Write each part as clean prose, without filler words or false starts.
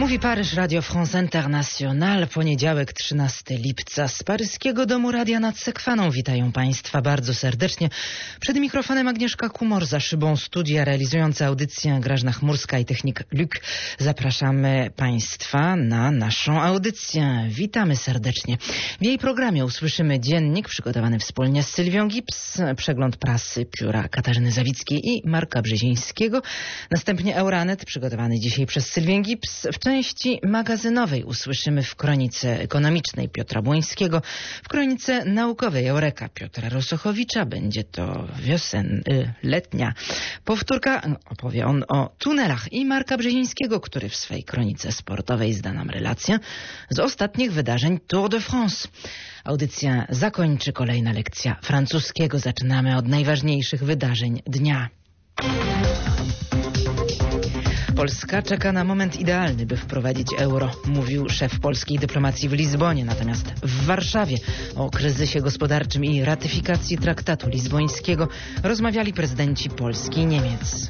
Mówi Paryż, Radio France International, poniedziałek 13 lipca. Z paryskiego Domu Radia nad Sekwaną witają Państwa bardzo serdecznie. Przed mikrofonem Agnieszka Kumor, za szybą studia realizująca audycję Grażna Chmurska i technik Luc. Zapraszamy Państwa na naszą audycję. Witamy serdecznie. W jej programie usłyszymy dziennik przygotowany wspólnie z Sylwią Gips, przegląd prasy pióra Katarzyny Zawickiej i Marka Brzezińskiego. Następnie Euranet, przygotowany dzisiaj przez Sylwię Gips. W części magazynowej usłyszymy w kronice ekonomicznej Piotra Błońskiego, w kronice naukowej Eureka Piotra Rosochowicza. Będzie to letnia powtórka. Opowie on o tunelach i Marka Brzezińskiego, który w swej kronice sportowej zda nam relację z ostatnich wydarzeń Tour de France. Audycję zakończy kolejna lekcja francuskiego. Zaczynamy od najważniejszych wydarzeń dnia. Polska czeka na moment idealny, by wprowadzić euro, mówił szef polskiej dyplomacji w Lizbonie. Natomiast w Warszawie o kryzysie gospodarczym i ratyfikacji traktatu lizbońskiego rozmawiali prezydenci Polski i Niemiec.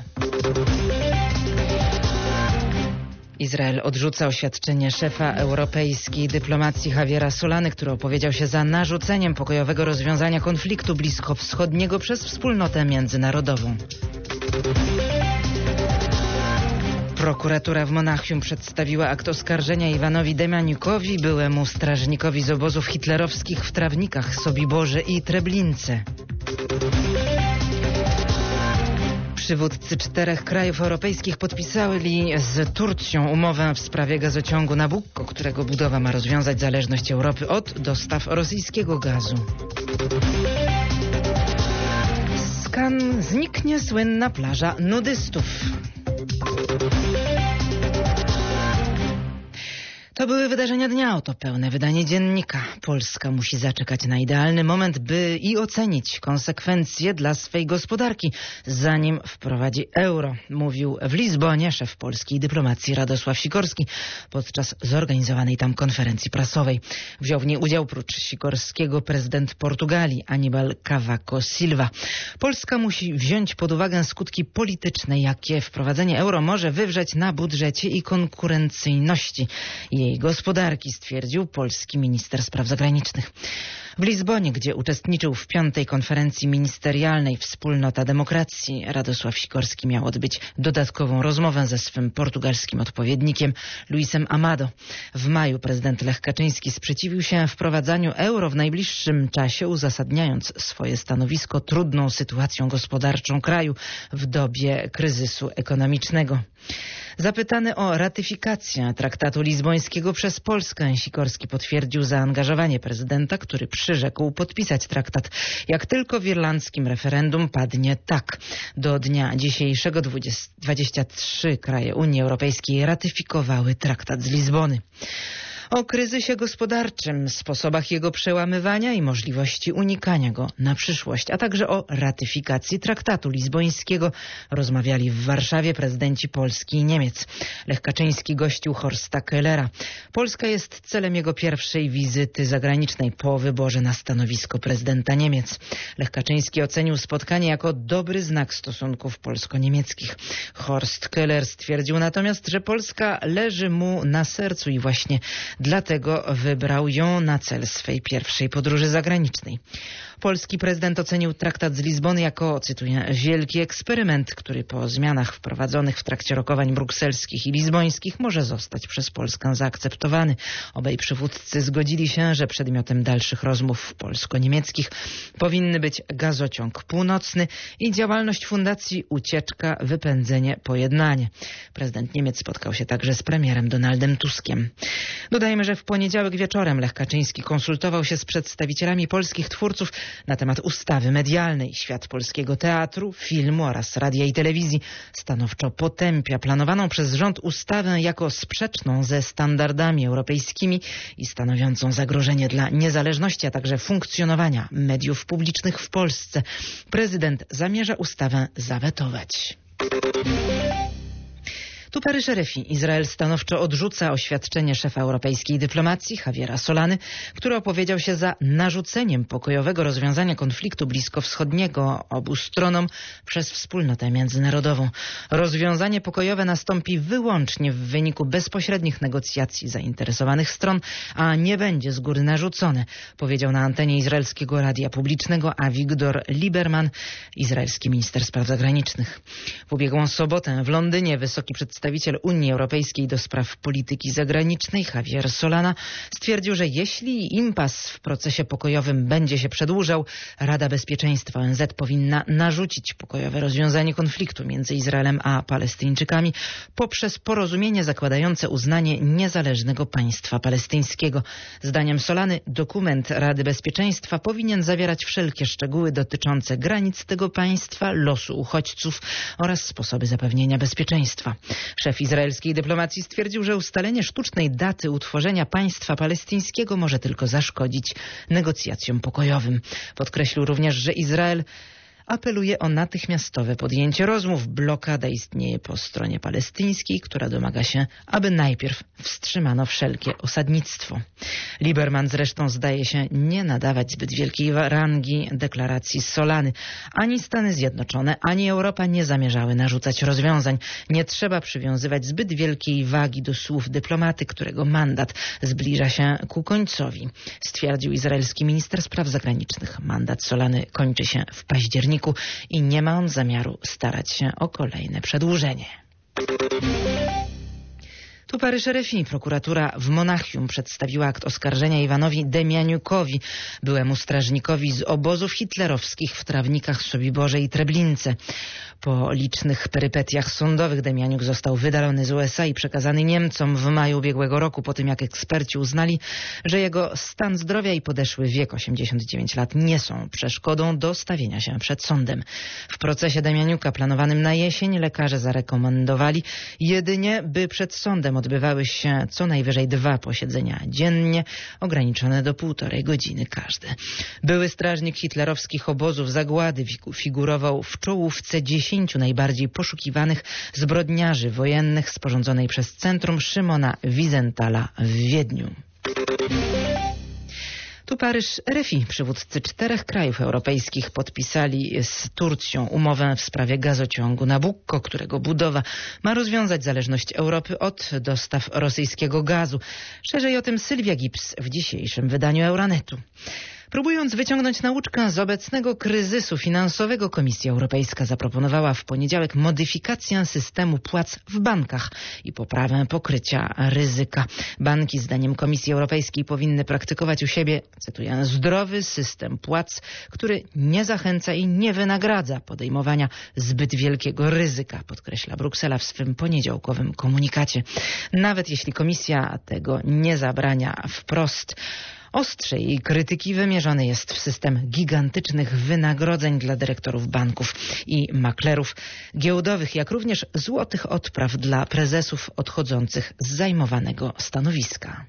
Izrael odrzuca oświadczenie szefa europejskiej dyplomacji Javiera Solany, który opowiedział się za narzuceniem pokojowego rozwiązania konfliktu bliskowschodniego przez wspólnotę międzynarodową. Prokuratura w Monachium przedstawiła akt oskarżenia Iwanowi Demjaniukowi, byłemu strażnikowi z obozów hitlerowskich w Trawnikach, Sobiborze i Treblince. Przywódcy 4 krajów europejskich podpisali z Turcją umowę w sprawie gazociągu Nabucco, którego budowa ma rozwiązać zależność Europy od dostaw rosyjskiego gazu. Z Cannes zniknie słynna plaża nudystów. To były wydarzenia dnia, oto pełne wydanie dziennika. Polska musi zaczekać na idealny moment, by i ocenić konsekwencje dla swej gospodarki, zanim wprowadzi euro, mówił w Lizbonie szef polskiej dyplomacji Radosław Sikorski podczas zorganizowanej tam konferencji prasowej. Wziął w niej udział prócz Sikorskiego prezydent Portugalii Aníbal Cavaco Silva. Polska musi wziąć pod uwagę skutki polityczne, jakie wprowadzenie euro może wywrzeć na budżecie i konkurencyjności jej gospodarki, stwierdził polski minister spraw zagranicznych. W Lizbonie, gdzie uczestniczył w 5. konferencji ministerialnej Wspólnota Demokracji, Radosław Sikorski miał odbyć dodatkową rozmowę ze swym portugalskim odpowiednikiem Luisem Amado. W maju prezydent Lech Kaczyński sprzeciwił się wprowadzaniu euro w najbliższym czasie, uzasadniając swoje stanowisko trudną sytuacją gospodarczą kraju w dobie kryzysu ekonomicznego. Zapytany o ratyfikację traktatu lizbońskiego przez Polskę, Sikorski potwierdził zaangażowanie prezydenta, który przyrzekł podpisać traktat, jak tylko w irlandzkim referendum padnie tak. Do dnia dzisiejszego 23 kraje Unii Europejskiej ratyfikowały traktat z Lizbony. O kryzysie gospodarczym, sposobach jego przełamywania i możliwości unikania go na przyszłość, a także o ratyfikacji traktatu lizbońskiego rozmawiali w Warszawie prezydenci Polski i Niemiec. Lech Kaczyński gościł Horsta Köhlera. Polska jest celem jego pierwszej wizyty zagranicznej po wyborze na stanowisko prezydenta Niemiec. Lech Kaczyński ocenił spotkanie jako dobry znak stosunków polsko-niemieckich. Horst Köhler stwierdził natomiast, że Polska leży mu na sercu i właśnie dlatego wybrał ją na cel swej pierwszej podróży zagranicznej. Polski prezydent ocenił traktat z Lizbony jako, cytuję, wielki eksperyment, który po zmianach wprowadzonych w trakcie rokowań brukselskich i lizbońskich może zostać przez Polskę zaakceptowany. Obaj przywódcy zgodzili się, że przedmiotem dalszych rozmów polsko-niemieckich powinny być gazociąg północny i działalność fundacji Ucieczka, Wypędzenie, Pojednanie. Prezydent Niemiec spotkał się także z premierem Donaldem Tuskiem. Dodajmy, że w poniedziałek wieczorem Lech Kaczyński konsultował się z przedstawicielami polskich twórców na temat ustawy medialnej. Świat polskiego teatru, filmu oraz radia i telewizji stanowczo potępia planowaną przez rząd ustawę jako sprzeczną ze standardami europejskimi i stanowiącą zagrożenie dla niezależności, a także funkcjonowania mediów publicznych w Polsce. Prezydent zamierza ustawę zawetować. Tu Paryż RFI. Izrael stanowczo odrzuca oświadczenie szefa europejskiej dyplomacji, Javiera Solany, który opowiedział się za narzuceniem pokojowego rozwiązania konfliktu bliskowschodniego obu stronom przez wspólnotę międzynarodową. Rozwiązanie pokojowe nastąpi wyłącznie w wyniku bezpośrednich negocjacji zainteresowanych stron, a nie będzie z góry narzucone, powiedział na antenie izraelskiego radia publicznego Avigdor Lieberman, izraelski minister spraw zagranicznych. W ubiegłą sobotę w Londynie wysoki przedstawiciel Unii Europejskiej do spraw polityki zagranicznej Javier Solana stwierdził, że jeśli impas w procesie pokojowym będzie się przedłużał, Rada Bezpieczeństwa ONZ powinna narzucić pokojowe rozwiązanie konfliktu między Izraelem a Palestyńczykami poprzez porozumienie zakładające uznanie niezależnego państwa palestyńskiego. Zdaniem Solany dokument Rady Bezpieczeństwa powinien zawierać wszelkie szczegóły dotyczące granic tego państwa, losu uchodźców oraz sposoby zapewnienia bezpieczeństwa. Szef izraelskiej dyplomacji stwierdził, że ustalenie sztucznej daty utworzenia państwa palestyńskiego może tylko zaszkodzić negocjacjom pokojowym. Podkreślił również, że Izrael apeluje o natychmiastowe podjęcie rozmów. Blokada istnieje po stronie palestyńskiej, która domaga się, aby najpierw wstrzymano wszelkie osadnictwo. Lieberman zresztą zdaje się nie nadawać zbyt wielkiej rangi deklaracji Solany. Ani Stany Zjednoczone, ani Europa nie zamierzały narzucać rozwiązań. Nie trzeba przywiązywać zbyt wielkiej wagi do słów dyplomaty, którego mandat zbliża się ku końcowi, stwierdził izraelski minister spraw zagranicznych. Mandat Solany kończy się w październiku i nie ma on zamiaru starać się o kolejne przedłużenie. Tu Paryż RFI. Prokuratura w Monachium przedstawiła akt oskarżenia Iwanowi Demianiukowi, byłemu strażnikowi z obozów hitlerowskich w Trawnikach, Sobiborze i Treblince. Po licznych perypetiach sądowych Demianiuk został wydalony z USA i przekazany Niemcom w maju ubiegłego roku, po tym jak eksperci uznali, że jego stan zdrowia i podeszły wiek 89 lat nie są przeszkodą do stawienia się przed sądem. W procesie Demianiuka planowanym na jesień lekarze zarekomendowali jedynie, by przed sądem odbywały się co najwyżej 2 posiedzenia dziennie, ograniczone do 1,5 godziny każde. Były strażnik hitlerowskich obozów zagłady figurował w czołówce 10 najbardziej poszukiwanych zbrodniarzy wojennych sporządzonej przez Centrum Szymona Wiesenthala w Wiedniu. Tu Paryż RFI. Przywódcy 4 krajów europejskich podpisali z Turcją umowę w sprawie gazociągu Nabucco, którego budowa ma rozwiązać zależność Europy od dostaw rosyjskiego gazu. Szerzej o tym Sylwia Gibbs w dzisiejszym wydaniu Euronetu. Próbując wyciągnąć nauczkę z obecnego kryzysu finansowego, Komisja Europejska zaproponowała w poniedziałek modyfikację systemu płac w bankach i poprawę pokrycia ryzyka. Banki, zdaniem Komisji Europejskiej, powinny praktykować u siebie, cytuję, zdrowy system płac, który nie zachęca i nie wynagradza podejmowania zbyt wielkiego ryzyka, podkreśla Bruksela w swym poniedziałkowym komunikacie. Nawet jeśli Komisja tego nie zabrania wprost, ostrzej krytyki wymierzony jest w system gigantycznych wynagrodzeń dla dyrektorów banków i maklerów giełdowych, jak również złotych odpraw dla prezesów odchodzących z zajmowanego stanowiska.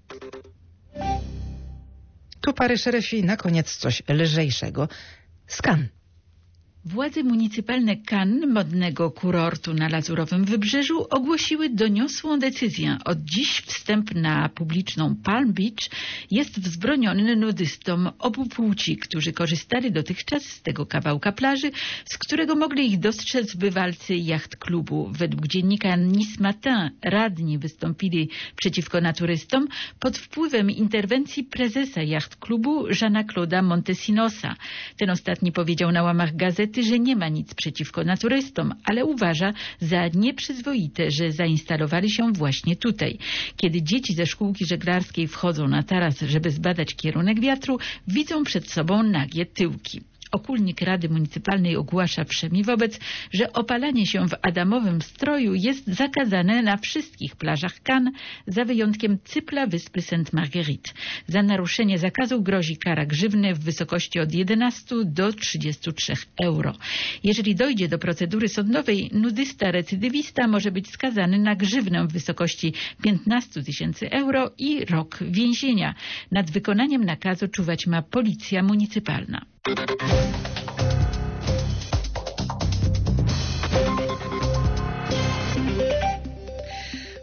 Tu Paryż RFI. Na koniec coś lżejszego. Skan. Władze municypalne Cannes, modnego kurortu na Lazurowym Wybrzeżu, ogłosiły doniosłą decyzję. Od dziś wstęp na publiczną Palm Beach jest wzbroniony nudystom obu płci, którzy korzystali dotychczas z tego kawałka plaży, z którego mogli ich dostrzec bywalcy jachtklubu. Według dziennika Nice Matin radni wystąpili przeciwko naturystom pod wpływem interwencji prezesa jachtklubu Jeana-Claude'a Montesinosa. Ten ostatni powiedział na łamach gazety, że nie ma nic przeciwko naturystom, ale uważa za nieprzyzwoite, że zainstalowali się właśnie tutaj. Kiedy dzieci ze szkółki żeglarskiej wchodzą na taras, żeby zbadać kierunek wiatru, widzą przed sobą nagie tyłki. Okulnik Rady Municypalnej ogłasza wszemi wobec, że opalanie się w adamowym stroju jest zakazane na wszystkich plażach Cannes, za wyjątkiem cypla wyspy Sainte-Marguerite. Za naruszenie zakazu grozi kara grzywny w wysokości od 11 do 33 euro. Jeżeli dojdzie do procedury sądowej, nudysta recydywista może być skazany na grzywnę w wysokości 15 000 euro i rok więzienia. Nad wykonaniem nakazu czuwać ma policja municypalna.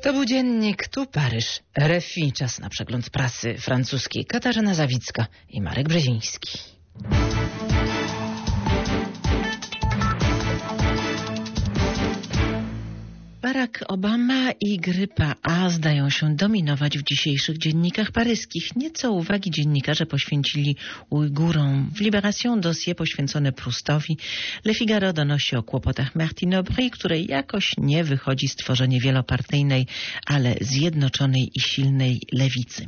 To był dziennik, tu Paryż, RFI, czas na przegląd prasy francuskiej. Katarzyna Zawicka i Marek Brzeziński. Barack Obama i grypa A zdają się dominować w dzisiejszych dziennikach paryskich. Nieco uwagi dziennikarze poświęcili Ujgurom. W Libération dossier poświęcone Proustowi. Le Figaro donosi o kłopotach Martine Aubry, której jakoś nie wychodzi stworzenie wielopartyjnej, ale zjednoczonej i silnej lewicy.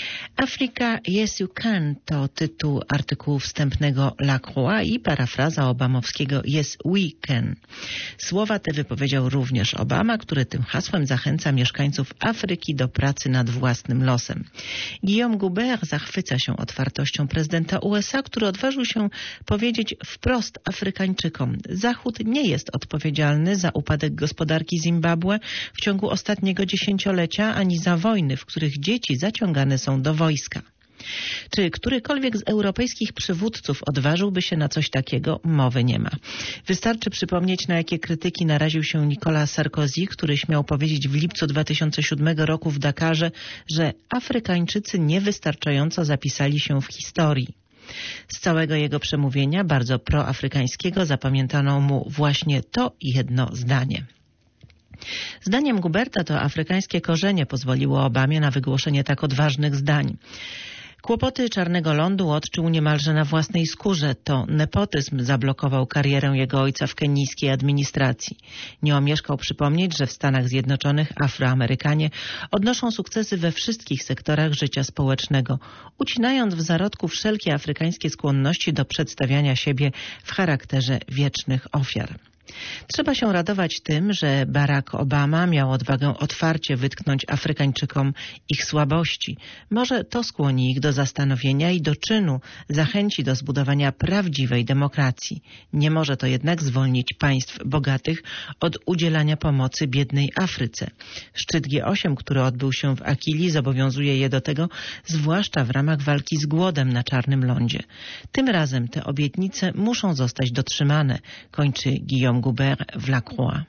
Africa Yes You Can to tytuł artykułu wstępnego La Croix i parafraza obamowskiego Yes We Can. Słowa te wypowiedział również Obama, który tym hasłem zachęca mieszkańców Afryki do pracy nad własnym losem. Guillaume Goubert zachwyca się otwartością prezydenta USA, który odważył się powiedzieć wprost Afrykańczykom: Zachód nie jest odpowiedzialny za upadek gospodarki Zimbabwe w ciągu ostatniego dziesięciolecia, ani za wojny, w których dzieci zaciągane są do wojska. Czy którykolwiek z europejskich przywódców odważyłby się na coś takiego? Mowy nie ma. Wystarczy przypomnieć, na jakie krytyki naraził się Nicolas Sarkozy, który śmiał powiedzieć w lipcu 2007 roku w Dakarze, że Afrykańczycy niewystarczająco zapisali się w historii. Z całego jego przemówienia, bardzo proafrykańskiego, zapamiętano mu właśnie to jedno zdanie. Zdaniem Guberta to afrykańskie korzenie pozwoliło Obamie na wygłoszenie tak odważnych zdań. Kłopoty Czarnego Lądu odczuł niemalże na własnej skórze. To nepotyzm zablokował karierę jego ojca w kenijskiej administracji. Nie omieszkał przypomnieć, że w Stanach Zjednoczonych Afroamerykanie odnoszą sukcesy we wszystkich sektorach życia społecznego, ucinając w zarodku wszelkie afrykańskie skłonności do przedstawiania siebie w charakterze wiecznych ofiar. Trzeba się radować tym, że Barack Obama miał odwagę otwarcie wytknąć Afrykańczykom ich słabości. Może to skłoni ich do zastanowienia i do czynu zachęci do zbudowania prawdziwej demokracji. Nie może to jednak zwolnić państw bogatych od udzielania pomocy biednej Afryce. Szczyt G8, który odbył się w Akili, zobowiązuje je do tego, zwłaszcza w ramach walki z głodem na Czarnym Lądzie. Tym razem te obietnice muszą zostać dotrzymane, kończy Guillaume Goubert w La Croix.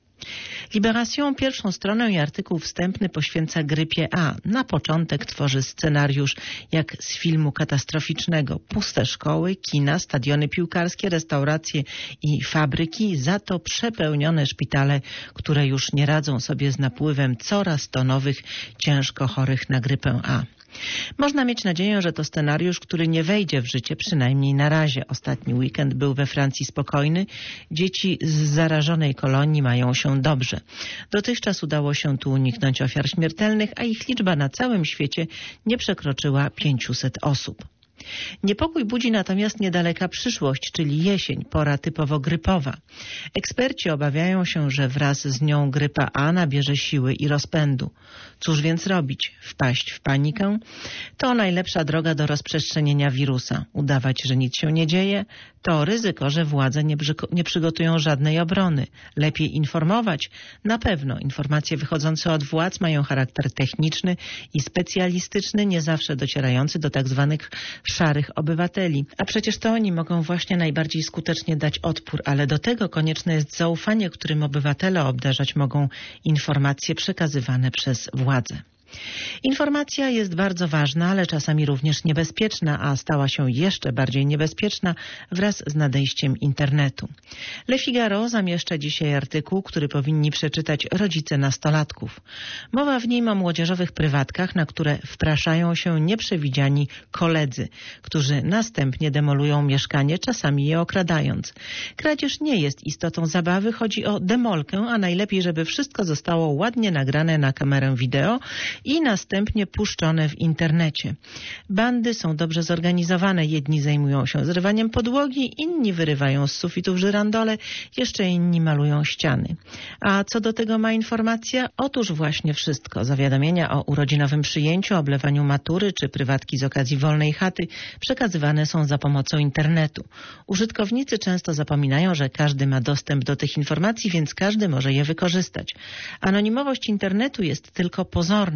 Libération pierwszą stronę i artykuł wstępny poświęca grypie A. Na początek tworzy scenariusz jak z filmu katastroficznego. Puste szkoły, kina, stadiony piłkarskie, restauracje i fabryki, za to przepełnione szpitale, które już nie radzą sobie z napływem coraz to nowych ciężko chorych na grypę A. Można mieć nadzieję, że to scenariusz, który nie wejdzie w życie, przynajmniej na razie. Ostatni weekend był we Francji spokojny. Dzieci z zarażonej kolonii mają się dobrze. Dotychczas udało się tu uniknąć ofiar śmiertelnych, a ich liczba na całym świecie nie przekroczyła 500 osób. Niepokój budzi natomiast niedaleka przyszłość, czyli jesień, pora typowo grypowa. Eksperci obawiają się, że wraz z nią grypa A nabierze siły i rozpędu. Cóż więc robić? Wpaść w panikę? To najlepsza droga do rozprzestrzenienia wirusa. Udawać, że nic się nie dzieje? To ryzyko, że władze nie przygotują żadnej obrony. Lepiej informować? Na pewno. Informacje wychodzące od władz mają charakter techniczny i specjalistyczny, nie zawsze docierający do tak zwanych szarych obywateli. A przecież to oni mogą właśnie najbardziej skutecznie dać odpór, ale do tego konieczne jest zaufanie, którym obywatele obdarzać mogą informacje przekazywane przez władze. Informacja jest bardzo ważna, ale czasami również niebezpieczna, a stała się jeszcze bardziej niebezpieczna wraz z nadejściem internetu. Le Figaro zamieszcza dzisiaj artykuł, który powinni przeczytać rodzice nastolatków. Mowa w nim o młodzieżowych prywatkach, na które wpraszają się nieprzewidziani koledzy, którzy następnie demolują mieszkanie, czasami je okradając. Kradzież nie jest istotą zabawy, chodzi o demolkę, a najlepiej, żeby wszystko zostało ładnie nagrane na kamerę wideo i następnie puszczone w internecie. Bandy są dobrze zorganizowane. Jedni zajmują się zrywaniem podłogi, inni wyrywają z sufitów żyrandole, jeszcze inni malują ściany. A co do tego ma informacja? Otóż właśnie wszystko. Zawiadomienia o urodzinowym przyjęciu, oblewaniu matury czy prywatki z okazji wolnej chaty przekazywane są za pomocą internetu. Użytkownicy często zapominają, że każdy ma dostęp do tych informacji, więc każdy może je wykorzystać. Anonimowość internetu jest tylko pozorna.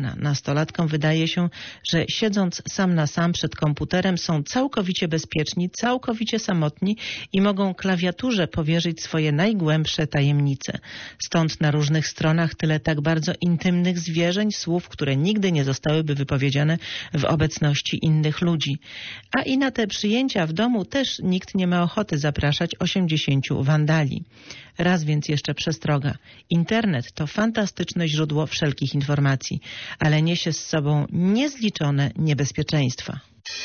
Ukraina. Nastolatkom wydaje się, że siedząc sam na sam przed komputerem są całkowicie bezpieczni, całkowicie samotni i mogą klawiaturze powierzyć swoje najgłębsze tajemnice. Stąd na różnych stronach tyle tak bardzo intymnych zwierzeń, słów, które nigdy nie zostałyby wypowiedziane w obecności innych ludzi. A i na te przyjęcia w domu też nikt nie ma ochoty zapraszać 80 wandali. Raz więc jeszcze przestroga. Internet to fantastyczne źródło wszelkich informacji, ale niesie z sobą niezliczone niebezpieczeństwa.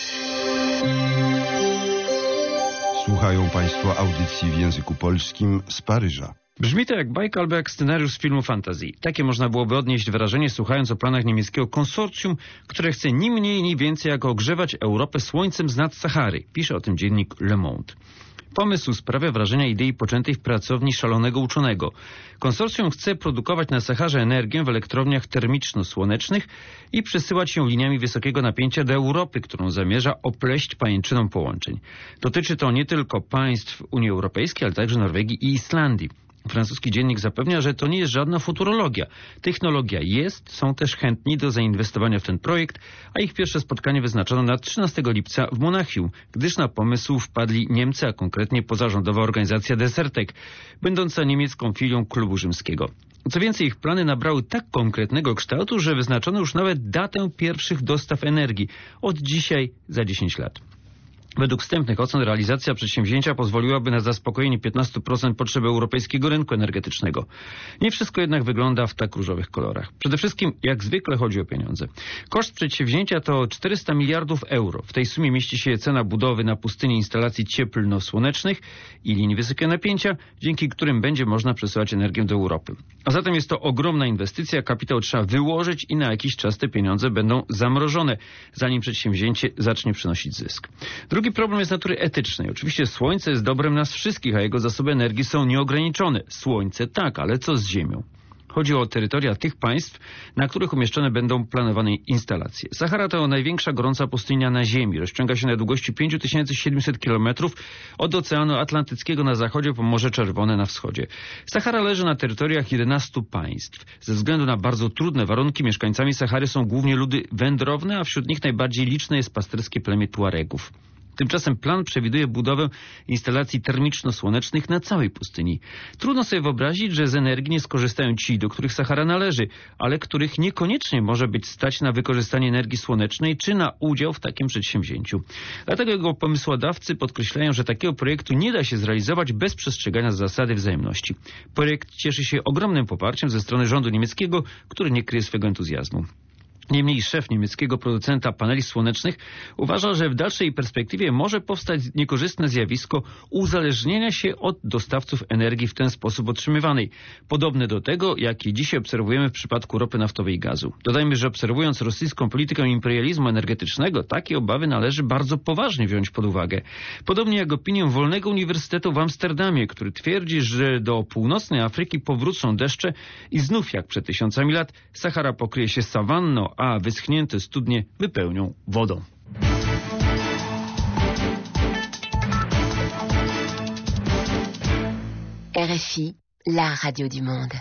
Słuchają Państwo audycji w języku polskim z Paryża. Brzmi to jak bajka albo jak scenariusz z filmu fantazji. Takie można byłoby odnieść wrażenie, słuchając o planach niemieckiego konsorcjum, które chce ni mniej, ni więcej jak ogrzewać Europę słońcem z nad Sahary. Pisze o tym dziennik Le Monde. Pomysł sprawia wrażenia idei poczętej w pracowni szalonego uczonego. Konsorcjum chce produkować na Saharze energię w elektrowniach termiczno-słonecznych i przesyłać ją liniami wysokiego napięcia do Europy, którą zamierza opleść pajęczyną połączeń. Dotyczy to nie tylko państw Unii Europejskiej, ale także Norwegii i Islandii. Francuski dziennik zapewnia, że to nie jest żadna futurologia. Technologia jest, są też chętni do zainwestowania w ten projekt, a ich pierwsze spotkanie wyznaczono na 13 lipca w Monachium, gdyż na pomysł wpadli Niemcy, a konkretnie pozarządowa organizacja Desertec, będąca niemiecką filią klubu rzymskiego. Co więcej, ich plany nabrały tak konkretnego kształtu, że wyznaczono już nawet datę pierwszych dostaw energii od dzisiaj za 10 lat. Według wstępnych ocen realizacja przedsięwzięcia pozwoliłaby na zaspokojenie 15% potrzeby europejskiego rynku energetycznego. Nie wszystko jednak wygląda w tak różowych kolorach. Przede wszystkim, jak zwykle, chodzi o pieniądze. Koszt przedsięwzięcia to 400 miliardów euro. W tej sumie mieści się cena budowy na pustyni instalacji cieplno-słonecznych i linii wysokiego napięcia, dzięki którym będzie można przesyłać energię do Europy. A zatem jest to ogromna inwestycja, kapitał trzeba wyłożyć i na jakiś czas te pieniądze będą zamrożone, zanim przedsięwzięcie zacznie przynosić zysk. Drugi problem jest natury etycznej. Oczywiście słońce jest dobrem nas wszystkich, a jego zasoby energii są nieograniczone. Słońce tak, ale co z Ziemią? Chodzi o terytoria tych państw, na których umieszczone będą planowane instalacje. Sahara to największa gorąca pustynia na Ziemi. Rozciąga się na długości 5700 km od Oceanu Atlantyckiego na zachodzie po Morze Czerwone na wschodzie. Sahara leży na terytoriach 11 państw. Ze względu na bardzo trudne warunki mieszkańcami Sahary są głównie ludy wędrowne, a wśród nich najbardziej liczne jest pasterskie plemię Tuaregów. Tymczasem plan przewiduje budowę instalacji termiczno-słonecznych na całej pustyni. Trudno sobie wyobrazić, że z energii nie skorzystają ci, do których Sahara należy, ale których niekoniecznie może być stać na wykorzystanie energii słonecznej czy na udział w takim przedsięwzięciu. Dlatego jego pomysłodawcy podkreślają, że takiego projektu nie da się zrealizować bez przestrzegania zasady wzajemności. Projekt cieszy się ogromnym poparciem ze strony rządu niemieckiego, który nie kryje swego entuzjazmu. Niemniej szef niemieckiego producenta paneli słonecznych uważa, że w dalszej perspektywie może powstać niekorzystne zjawisko uzależnienia się od dostawców energii w ten sposób otrzymywanej, podobne do tego, jakie dzisiaj obserwujemy w przypadku ropy naftowej i gazu. Dodajmy, że obserwując rosyjską politykę imperializmu energetycznego, takie obawy należy bardzo poważnie wziąć pod uwagę. Podobnie jak opinię Wolnego Uniwersytetu w Amsterdamie, który twierdzi, że do północnej Afryki powrócą deszcze i znów jak przed tysiącami lat Sahara pokryje się sawanną, a wyschnięte studnie wypełnią wodą. RFI, la radio du monde.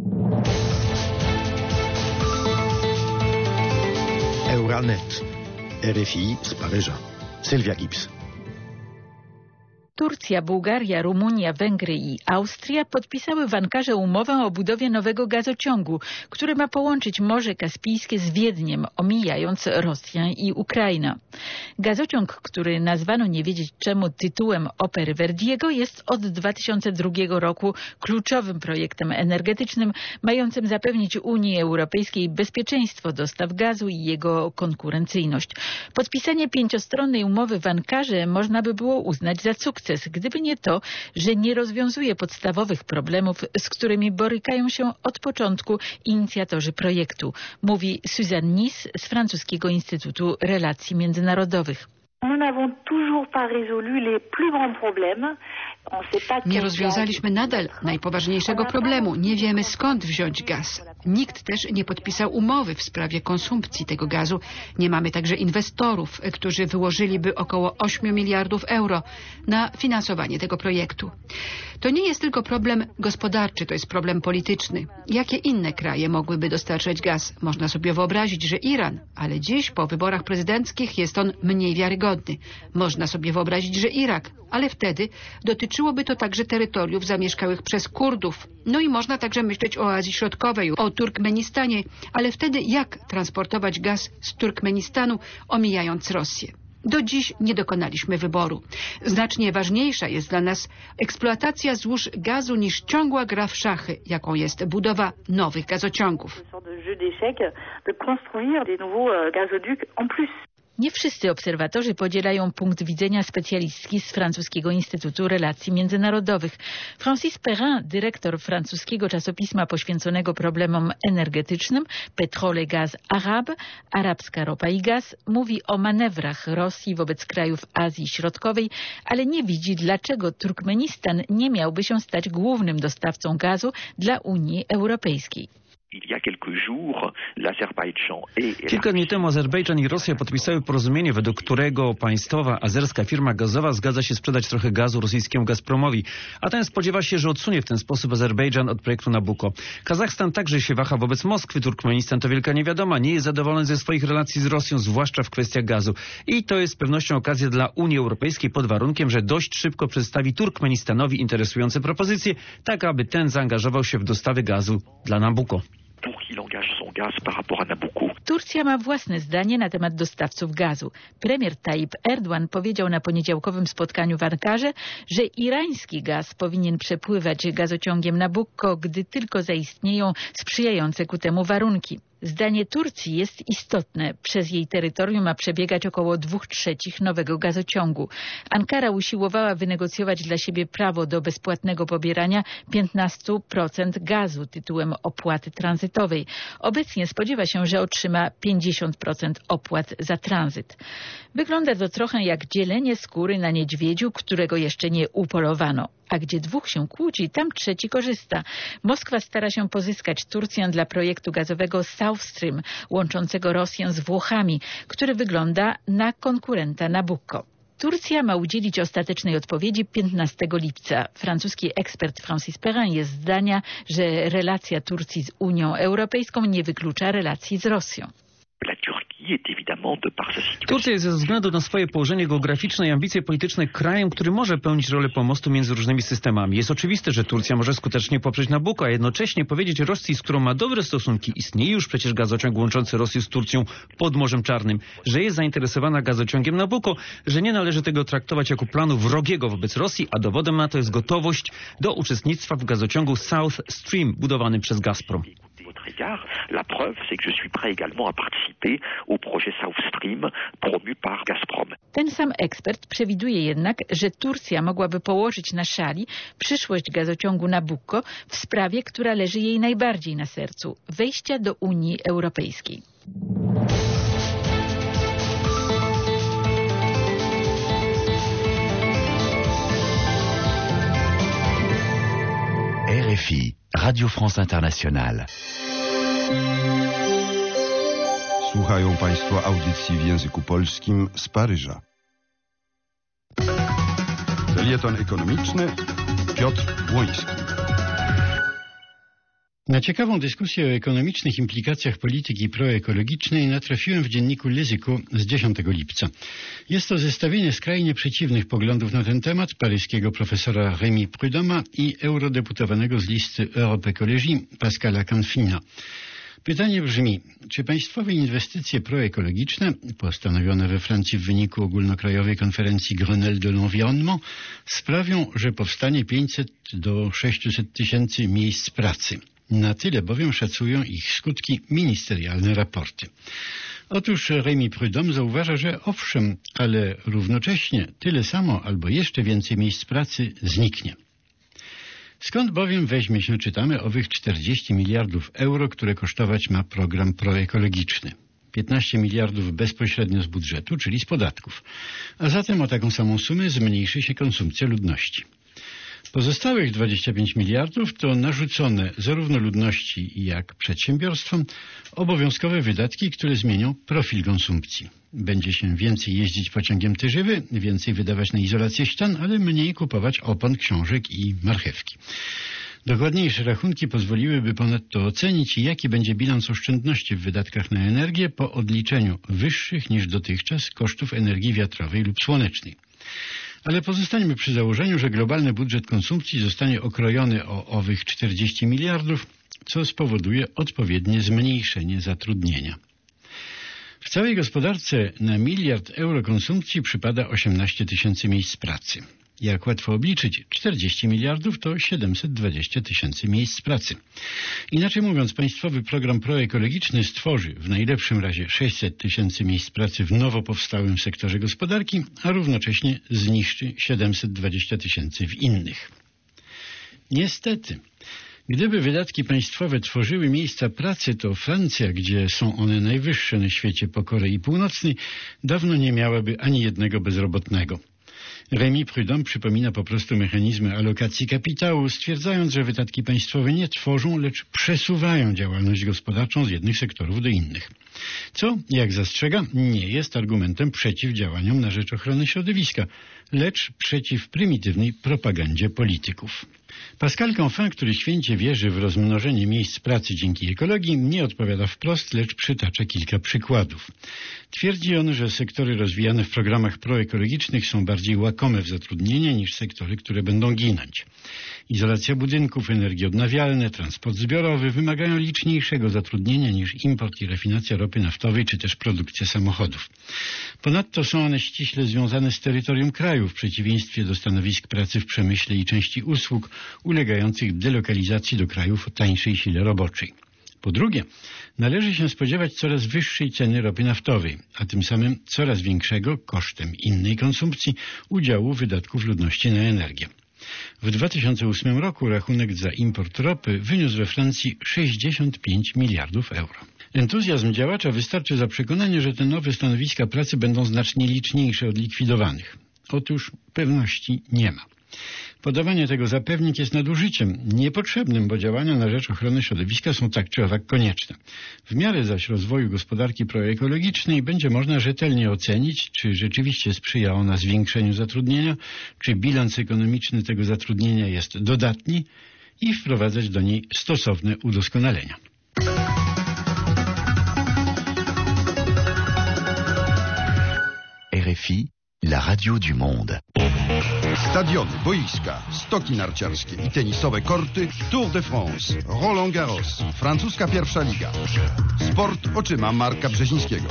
Euranet. RFI z Paryża. Sylwia Gibbs. Turcja, Bułgaria, Rumunia, Węgry i Austria podpisały w Ankarze umowę o budowie nowego gazociągu, który ma połączyć Morze Kaspijskie z Wiedniem, omijając Rosję i Ukrainę. Gazociąg, który nazwano nie wiedzieć czemu tytułem opery Verdiego, jest od 2002 roku kluczowym projektem energetycznym, mającym zapewnić Unii Europejskiej bezpieczeństwo dostaw gazu i jego konkurencyjność. Podpisanie 5-stronnej umowy w Ankarze można by było uznać za sukces, gdyby nie to, że nie rozwiązuje podstawowych problemów, z którymi borykają się od początku inicjatorzy projektu, mówi Suzanne Nice z Francuskiego Instytutu Relacji Międzynarodowych. Nous n'avons toujours pas résolu les plus grands problèmes Nie rozwiązaliśmy nadal najpoważniejszego problemu. Nie wiemy, skąd wziąć gaz. Nikt też nie podpisał umowy w sprawie konsumpcji tego gazu. Nie mamy także inwestorów, którzy wyłożyliby około 8 miliardów euro na finansowanie tego projektu. To nie jest tylko problem gospodarczy, to jest problem polityczny. Jakie inne kraje mogłyby dostarczać gaz? Można sobie wyobrazić, że Iran, ale dziś po wyborach prezydenckich jest on mniej wiarygodny. Można sobie wyobrazić, że Irak, ale wtedy dotyczyłoby to także terytoriów zamieszkałych przez Kurdów. No i można także myśleć o Azji Środkowej, o Turkmenistanie, ale wtedy jak transportować gaz z Turkmenistanu, omijając Rosję? Do dziś nie dokonaliśmy wyboru. Znacznie ważniejsza jest dla nas eksploatacja złóż gazu niż ciągła gra w szachy, jaką jest budowa nowych gazociągów. Nie wszyscy obserwatorzy podzielają punkt widzenia specjalistki z francuskiego Instytutu Relacji Międzynarodowych. Francis Perrin, dyrektor francuskiego czasopisma poświęconego problemom energetycznym Pétrole et Gaz Arabe, arabska ropa i gaz, mówi o manewrach Rosji wobec krajów Azji Środkowej, ale nie widzi, dlaczego Turkmenistan nie miałby się stać głównym dostawcą gazu dla Unii Europejskiej. Kilka dni temu Azerbejdżan i Rosja podpisały porozumienie, według którego państwowa azerska firma gazowa zgadza się sprzedać trochę gazu rosyjskiemu Gazpromowi, a ten spodziewa się, że odsunie w ten sposób Azerbejdżan od projektu Nabucco. Kazachstan także się waha wobec Moskwy. Turkmenistan to wielka niewiadoma, nie jest zadowolony ze swoich relacji z Rosją, zwłaszcza w kwestiach gazu. I to jest z pewnością okazja dla Unii Europejskiej pod warunkiem, że dość szybko przedstawi Turkmenistanowi interesujące propozycje, tak aby ten zaangażował się w dostawy gazu dla Nabucco. Turcja ma własne zdanie na temat dostawców gazu. Premier Tayyip Erdoğan powiedział na poniedziałkowym spotkaniu w Ankarze, że irański gaz powinien przepływać gazociągiem Nabucco, gdy tylko zaistnieją sprzyjające ku temu warunki. Zdanie Turcji jest istotne. Przez jej terytorium ma przebiegać około 2/3 nowego gazociągu. Ankara usiłowała wynegocjować dla siebie prawo do bezpłatnego pobierania 15% gazu tytułem opłaty tranzytowej. Obecnie spodziewa się, że otrzyma 50% opłat za tranzyt. Wygląda to trochę jak dzielenie skóry na niedźwiedziu, którego jeszcze nie upolowano. A gdzie dwóch się kłóci, tam trzeci korzysta. Moskwa stara się pozyskać Turcję dla projektu gazowego South Stream, łączącego Rosję z Włochami, który wygląda na konkurenta Nabucco. Turcja ma udzielić ostatecznej odpowiedzi 15 lipca. Francuski ekspert Francis Perrin jest zdania, że relacja Turcji z Unią Europejską nie wyklucza relacji z Rosją. Turcja jest ze względu na swoje położenie geograficzne i ambicje polityczne krajem, który może pełnić rolę pomostu między różnymi systemami. Jest oczywiste, że Turcja może skutecznie poprzeć Nabucco, a jednocześnie powiedzieć Rosji, z którą ma dobre stosunki, istnieje już przecież gazociąg łączący Rosję z Turcją pod Morzem Czarnym, że jest zainteresowana gazociągiem Nabucco, że nie należy tego traktować jako planu wrogiego wobec Rosji, a dowodem na to jest gotowość do uczestnictwa w gazociągu South Stream budowanym przez Gazprom. La preuve, c'est que je suis prêt également à participer au projet South Stream promu par Gazprom. Ten sam ekspert przewiduje jednak, że Turcja mogłaby położyć na szali przyszłość gazociągu Nabucco w sprawie, która leży jej najbardziej na sercu – wejścia do Unii Europejskiej. RFI, Radio France Internationale. Słuchają Państwo audycji w języku polskim z Paryża. Felieton ekonomiczny Piotr Błoński. Na ciekawą dyskusję o ekonomicznych implikacjach polityki proekologicznej natrafiłem w dzienniku Les Echos z 10 lipca. Jest to zestawienie skrajnie przeciwnych poglądów na ten temat paryskiego profesora Rémy Prud'homma i eurodeputowanego z listy Europe Ecologie Pascala Canfina. Pytanie brzmi, czy państwowe inwestycje proekologiczne, postanowione we Francji w wyniku ogólnokrajowej konferencji Grenelle de l'Environnement, sprawią, że powstanie 500 do 600 tysięcy miejsc pracy? Na tyle bowiem szacują ich skutki ministerialne raporty. Otóż Rémy Prud'homme zauważa, że owszem, ale równocześnie tyle samo albo jeszcze więcej miejsc pracy zniknie. Skąd bowiem weźmie się, czytamy, owych 40 miliardów euro, które kosztować ma program proekologiczny? 15 miliardów bezpośrednio z budżetu, czyli z podatków. A zatem o taką samą sumę zmniejszy się konsumpcja ludności. Pozostałych 25 miliardów to narzucone zarówno ludności, jak przedsiębiorstwom obowiązkowe wydatki, które zmienią profil konsumpcji. Będzie się więcej jeździć pociągiem TGV, więcej wydawać na izolację ścian, ale mniej kupować opon, książek i marchewki. Dokładniejsze rachunki pozwoliłyby ponadto ocenić, jaki będzie bilans oszczędności w wydatkach na energię po odliczeniu wyższych niż dotychczas kosztów energii wiatrowej lub słonecznej. Ale pozostańmy przy założeniu, że globalny budżet konsumpcji zostanie okrojony o owych 40 miliardów, co spowoduje odpowiednie zmniejszenie zatrudnienia. W całej gospodarce na 1 miliard euro konsumpcji przypada 18 tysięcy miejsc pracy. Jak łatwo obliczyć, 40 miliardów to 720 tysięcy miejsc pracy. Inaczej mówiąc, państwowy program proekologiczny stworzy w najlepszym razie 600 tysięcy miejsc pracy w nowo powstałym sektorze gospodarki, a równocześnie zniszczy 720 tysięcy w innych. Niestety, gdyby wydatki państwowe tworzyły miejsca pracy, to Francja, gdzie są one najwyższe na świecie po Korei Północnej, dawno nie miałaby ani jednego bezrobotnego. Rémy Prudhomme przypomina po prostu mechanizmy alokacji kapitału, stwierdzając, że wydatki państwowe nie tworzą, lecz przesuwają działalność gospodarczą z jednych sektorów do innych. Co, jak zastrzega, nie jest argumentem przeciw działaniom na rzecz ochrony środowiska, lecz przeciw prymitywnej propagandzie polityków. Pascal Canfin, który święcie wierzy w rozmnożenie miejsc pracy dzięki ekologii, nie odpowiada wprost, lecz przytacza kilka przykładów. Twierdzi on, że sektory rozwijane w programach proekologicznych są bardziej łakome w zatrudnienie niż sektory, które będą ginąć. Izolacja budynków, energie odnawialne, transport zbiorowy wymagają liczniejszego zatrudnienia niż import i rafinacja ropy naftowej czy też produkcja samochodów. Ponadto są one ściśle związane z terytorium kraju, w przeciwieństwie do stanowisk pracy w przemyśle i części usług ulegających delokalizacji do krajów o tańszej sile roboczej. Po drugie, należy się spodziewać coraz wyższej ceny ropy naftowej, a tym samym coraz większego, kosztem innej konsumpcji, udziału wydatków ludności na energię. W 2008 roku rachunek za import ropy wyniósł we Francji 65 miliardów euro. Entuzjazm działacza wystarczy za przekonanie, że te nowe stanowiska pracy będą znacznie liczniejsze od likwidowanych. Otóż pewności nie ma. Podawanie tego za pewnik jest nadużyciem niepotrzebnym, bo działania na rzecz ochrony środowiska są tak czy owak konieczne. W miarę zaś rozwoju gospodarki proekologicznej będzie można rzetelnie ocenić, czy rzeczywiście sprzyja ona zwiększeniu zatrudnienia, czy bilans ekonomiczny tego zatrudnienia jest dodatni i wprowadzać do niej stosowne udoskonalenia. RFI, la radio du monde. Stadiony, boiska, stoki narciarskie i tenisowe korty, Tour de France, Roland Garros, francuska pierwsza liga. Sport oczyma Marka Brzezińskiego.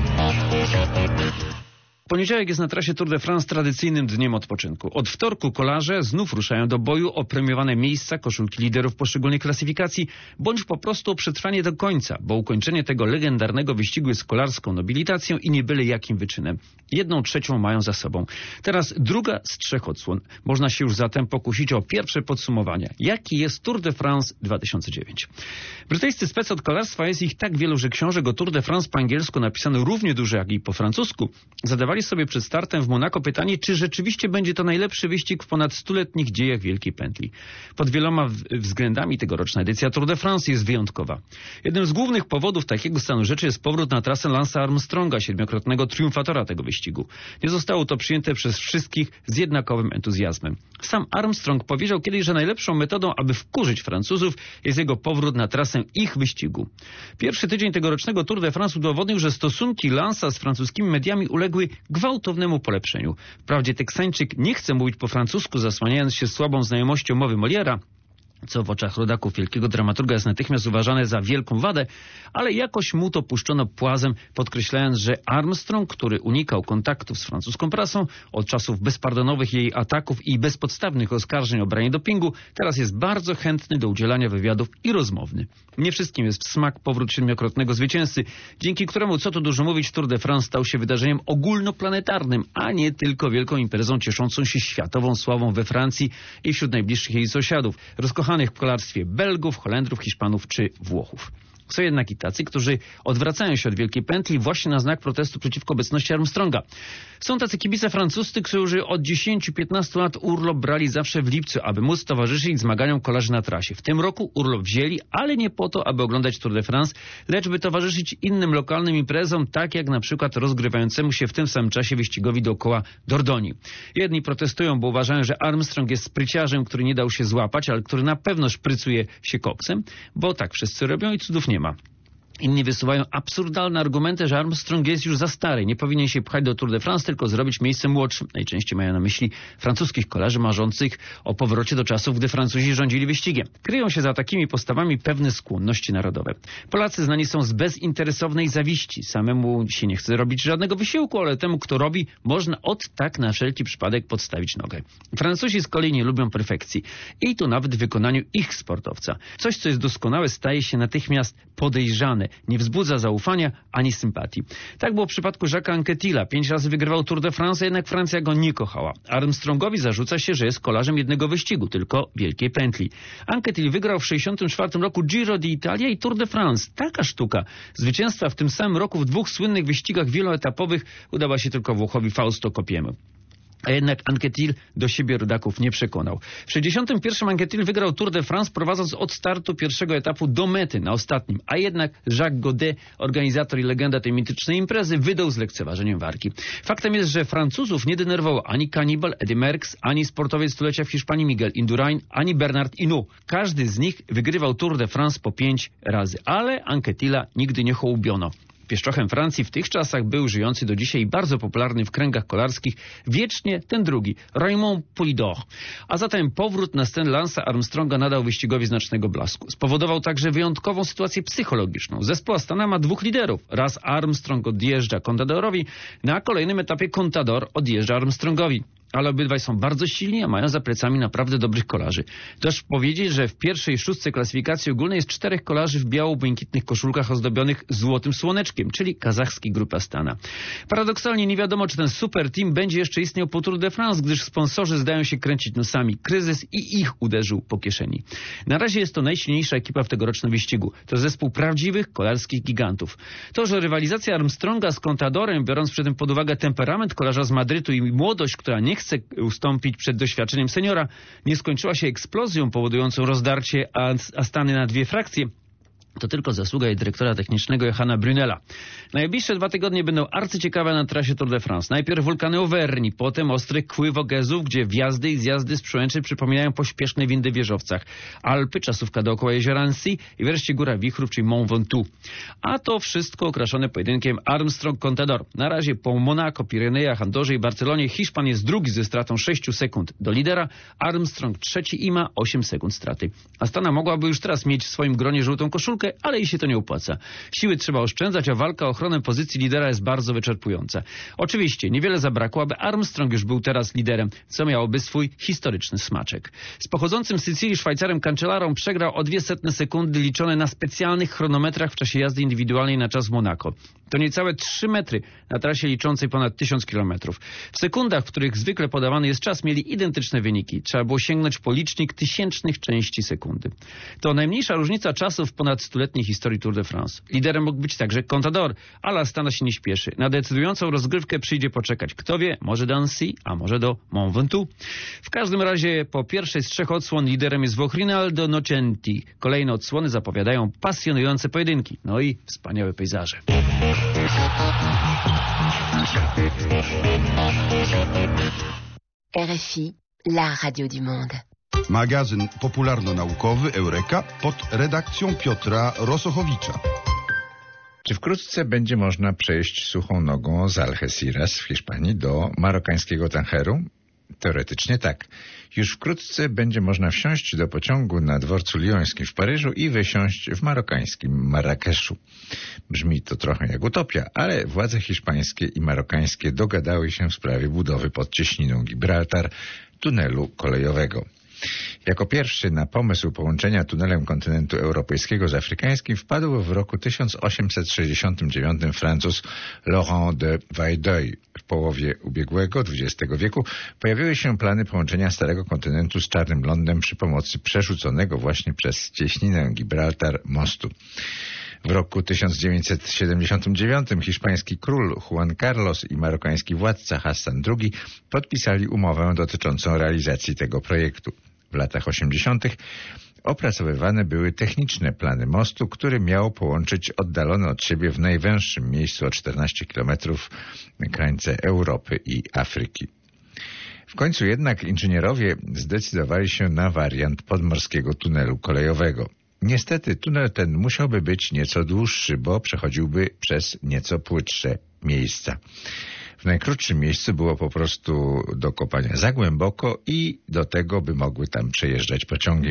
Poniedziałek jest na trasie Tour de France tradycyjnym dniem odpoczynku. Od wtorku kolarze znów ruszają do boju o premiowane miejsca, koszulki liderów poszczególnej klasyfikacji, bądź po prostu o przetrwanie do końca, bo ukończenie tego legendarnego wyścigu jest kolarską nobilitacją i nie byle jakim wyczynem. 1/3 mają za sobą. Teraz druga z 3 odsłon. Można się już zatem pokusić o pierwsze podsumowanie. Jaki jest Tour de France 2009? Brytyjscy spec od kolarstwa, jest ich tak wielu, że książek o Tour de France po angielsku napisano równie dużo jak i po francusku. Zadawali sobie przed startem w Monako pytanie, czy rzeczywiście będzie to najlepszy wyścig w ponad 100-letnich dziejach Wielkiej Pętli. Pod wieloma względami tegoroczna edycja Tour de France jest wyjątkowa. Jednym z głównych powodów takiego stanu rzeczy jest powrót na trasę Lance'a Armstronga, 7-krotnego triumfatora tego wyścigu. Nie zostało to przyjęte przez wszystkich z jednakowym entuzjazmem. Sam Armstrong powiedział kiedyś, że najlepszą metodą, aby wkurzyć Francuzów, jest jego powrót na trasę ich wyścigu. Pierwszy tydzień tegorocznego Tour de France udowodnił, że stosunki Lance'a z francuskimi mediami uległy gwałtownemu polepszeniu. Wprawdzie Teksańczyk nie chce mówić po francusku, zasłaniając się słabą znajomością mowy Molièra, co w oczach rodaków wielkiego dramaturga jest natychmiast uważane za wielką wadę, ale jakoś mu to puszczono płazem, podkreślając, że Armstrong, który unikał kontaktów z francuską prasą od czasów bezpardonowych jej ataków i bezpodstawnych oskarżeń o branie dopingu, teraz jest bardzo chętny do udzielania wywiadów i rozmowny. Nie wszystkim jest w smak powrót 7-krotnego zwycięzcy, dzięki któremu, co tu dużo mówić, Tour de France stał się wydarzeniem ogólnoplanetarnym, a nie tylko wielką imprezą cieszącą się światową sławą we Francji i wśród najbliższych jej sąsiadów, rozkochanych w kolarstwie Belgów, Holendrów, Hiszpanów czy Włochów. Są jednak i tacy, którzy odwracają się od Wielkiej Pętli właśnie na znak protestu przeciwko obecności Armstronga. Są tacy kibice francuscy, którzy od 10-15 lat urlop brali zawsze w lipcu, aby móc towarzyszyć zmaganiom kolarzy na trasie. W tym roku urlop wzięli, ale nie po to, aby oglądać Tour de France, lecz by towarzyszyć innym lokalnym imprezom, tak jak na przykład rozgrywającemu się w tym samym czasie wyścigowi dookoła Dordogne. Jedni protestują, bo uważają, że Armstrong jest spryciarzem, który nie dał się złapać, ale który na pewno szprycuje się koksem, bo tak wszyscy robią i cudów nie ma. Inni wysuwają absurdalne argumenty, że Armstrong jest już za stary, nie powinien się pchać do Tour de France, tylko zrobić miejsce młodszym. Najczęściej mają na myśli francuskich kolarzy marzących o powrocie do czasów, gdy Francuzi rządzili wyścigiem. Kryją się za takimi postawami pewne skłonności narodowe. Polacy znani są z bezinteresownej zawiści. Samemu się nie chce robić żadnego wysiłku, ale temu, kto robi, można tak na wszelki przypadek podstawić nogę. Francuzi z kolei nie lubią perfekcji. I tu nawet w wykonaniu ich sportowca. Coś, co jest doskonałe, staje się natychmiast podejrzane. Nie wzbudza zaufania ani sympatii. Tak było w przypadku Jacques'a Anquetil'a. 5 razy wygrywał Tour de France, jednak Francja go nie kochała. Armstrongowi zarzuca się, że jest kolarzem jednego wyścigu, tylko Wielkiej Pętli. Anquetil wygrał w 1964 roku Giro d'Italia i Tour de France. Taka sztuka. Zwycięstwa w tym samym roku w 2 słynnych wyścigach wieloetapowych udała się tylko Włochowi Fausto Coppiemu. A jednak Anquetil do siebie rodaków nie przekonał. W 1961 Anquetil wygrał Tour de France, prowadząc od startu pierwszego etapu do mety na ostatnim. A jednak Jacques Godet, organizator i legenda tej mitycznej imprezy, wydał z lekceważeniem walki. Faktem jest, że Francuzów nie denerwował ani Cannibal, Eddy Merckx, ani sportowiec stulecia w Hiszpanii Miguel Indurain, ani Bernard Hinault. Każdy z nich wygrywał Tour de France po 5 razy. Ale Anquetila nigdy nie hołubiono. Pieszczochem Francji w tych czasach był żyjący do dzisiaj bardzo popularny w kręgach kolarskich wiecznie ten drugi, Raymond Poulidor. A zatem powrót na scenę Lance'a Armstronga nadał wyścigowi znacznego blasku. Spowodował także wyjątkową sytuację psychologiczną. Zespół Astana ma 2 liderów. Raz Armstrong odjeżdża Contadorowi, na kolejnym etapie Contador odjeżdża Armstrongowi. Ale obydwaj są bardzo silni, a mają za plecami naprawdę dobrych kolarzy. Dość powiedzieć, że w pierwszej 6 klasyfikacji ogólnej jest 4 kolarzy w biało-błękitnych koszulkach ozdobionych złotym słoneczkiem, czyli kazachskiej grupy Astana. Paradoksalnie nie wiadomo, czy ten super team będzie jeszcze istniał po Tour de France, gdyż sponsorzy zdają się kręcić nosami. Kryzys i ich uderzył po kieszeni. Na razie jest to najsilniejsza ekipa w tegorocznym wyścigu. To zespół prawdziwych kolarskich gigantów. To, że rywalizacja Armstronga z Contadorem, biorąc przy tym pod uwagę temperament kolarza z Madrytu i młodość, która nie chce ustąpić przed doświadczeniem seniora, nie skończyła się eksplozją powodującą rozdarcie Astany na 2 frakcje, to tylko zasługa jej dyrektora technicznego Johana Brunella. Najbliższe 2 tygodnie będą arcyciekawe na trasie Tour de France. Najpierw wulkany Auvergne, potem ostry kły Vogezów, gdzie wjazdy i zjazdy z przełęczy przypominają pośpieszne windy w wieżowcach. Alpy, czasówka dookoła jeziora Annecy i wreszcie góra wichrów, czyli Mont Ventoux. A to wszystko okraszone pojedynkiem Armstrong-Contador. Na razie po Monaco, Pirenejach, Andorze i Barcelonie Hiszpan jest drugi ze stratą 6 sekund do lidera, Armstrong 3 i ma 8 sekund straty. Astana mogłaby już teraz mieć w swoim gronie żółtą koszulkę, ale jej się to nie opłaca. Siły trzeba oszczędzać, a walka o ochronę pozycji lidera jest bardzo wyczerpująca. Oczywiście niewiele zabrakło, aby Armstrong już był teraz liderem, co miałoby swój historyczny smaczek. Z pochodzącym z Sycylii Szwajcarem Cancellarą przegrał o 0,02 sekundy liczone na specjalnych chronometrach w czasie jazdy indywidualnej na czas w Monaco. To niecałe 3 metry na trasie liczącej ponad 1000 kilometrów. W sekundach, w których zwykle podawany jest czas, mieli identyczne wyniki. Trzeba było sięgnąć po licznik tysięcznych części sekundy. To najmniejsza różnica czasu w ponad 100-letniej historii Tour de France. Liderem mógł być także Contador, ale Astana się nie śpieszy. Na decydującą rozgrywkę przyjdzie poczekać. Kto wie, może do Annecy, a może do Mont Ventoux. W każdym razie po pierwszej z 3 odsłon liderem jest Włoch Rinaldo Nocenti. Kolejne odsłony zapowiadają pasjonujące pojedynki. No i wspaniałe pejzaże. RFI, la radio du monde. Magazyn popularno-naukowy Eureka pod redakcją Piotra Rosochowicza. Czy wkrótce będzie można przejść suchą nogą z Algeciras w Hiszpanii do marokańskiego Tangeru? Teoretycznie tak. Już wkrótce będzie można wsiąść do pociągu na dworcu lyońskim w Paryżu i wysiąść w marokańskim Marrakeszu. Brzmi to trochę jak utopia, ale władze hiszpańskie i marokańskie dogadały się w sprawie budowy pod cieśniną Gibraltar tunelu kolejowego. Jako pierwszy na pomysł połączenia tunelem kontynentu europejskiego z afrykańskim wpadł w roku 1869 Francuz Laurent de Vaudreuil. W połowie ubiegłego XX wieku pojawiły się plany połączenia Starego Kontynentu z Czarnym Lądem przy pomocy przerzuconego właśnie przez cieśninę Gibraltar mostu. W roku 1979 hiszpański król Juan Carlos i marokański władca Hassan II podpisali umowę dotyczącą realizacji tego projektu. W latach 80. opracowywane były techniczne plany mostu, który miał połączyć oddalone od siebie w najwęższym miejscu o 14 km krańce Europy i Afryki. W końcu jednak inżynierowie zdecydowali się na wariant podmorskiego tunelu kolejowego. Niestety tunel ten musiałby być nieco dłuższy, bo przechodziłby przez nieco płytsze miejsca. W najkrótszym miejscu było po prostu do kopania za głęboko i do tego, by mogły tam przejeżdżać pociągi.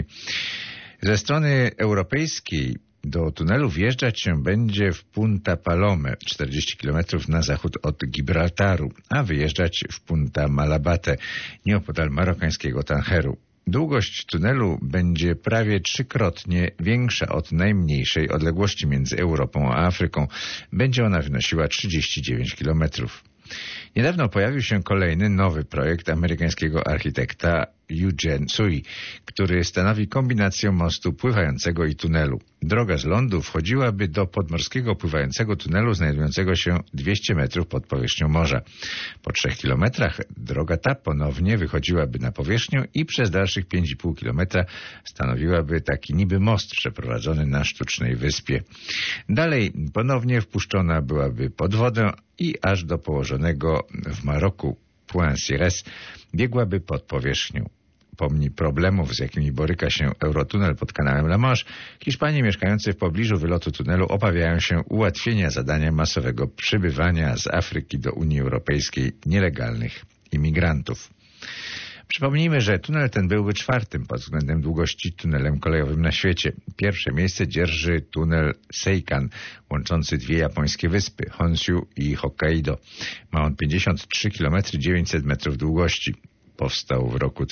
Ze strony europejskiej do tunelu wjeżdżać się będzie w Punta Palome, 40 km na zachód od Gibraltaru, a wyjeżdżać w Punta Malabate, nieopodal marokańskiego Tanheru. Długość tunelu będzie prawie 3-krotnie większa od najmniejszej odległości między Europą a Afryką. Będzie ona wynosiła 39 km. Niedawno pojawił się kolejny nowy projekt amerykańskiego architekta Eugene Tsui, który stanowi kombinację mostu pływającego i tunelu. Droga z lądu wchodziłaby do podmorskiego pływającego tunelu znajdującego się 200 metrów pod powierzchnią morza. Po 3 kilometrach droga ta ponownie wychodziłaby na powierzchnię i przez dalszych 5,5 kilometra stanowiłaby taki niby most przeprowadzony na sztucznej wyspie. Dalej ponownie wpuszczona byłaby pod wodę i aż do położonego w Maroku Point Sires biegłaby pod powierzchnią. Pomimo problemów, z jakimi boryka się Eurotunel pod kanałem La Manche, Hiszpanie mieszkający w pobliżu wylotu tunelu obawiają się ułatwienia zadania masowego przybywania z Afryki do Unii Europejskiej nielegalnych imigrantów. Przypomnijmy, że tunel ten byłby 4. pod względem długości tunelem kolejowym na świecie. Pierwsze miejsce dzierży tunel Seikan, łączący dwie japońskie wyspy, Honshu i Hokkaido. Ma on 53 km 900 metrów długości. Powstał w roku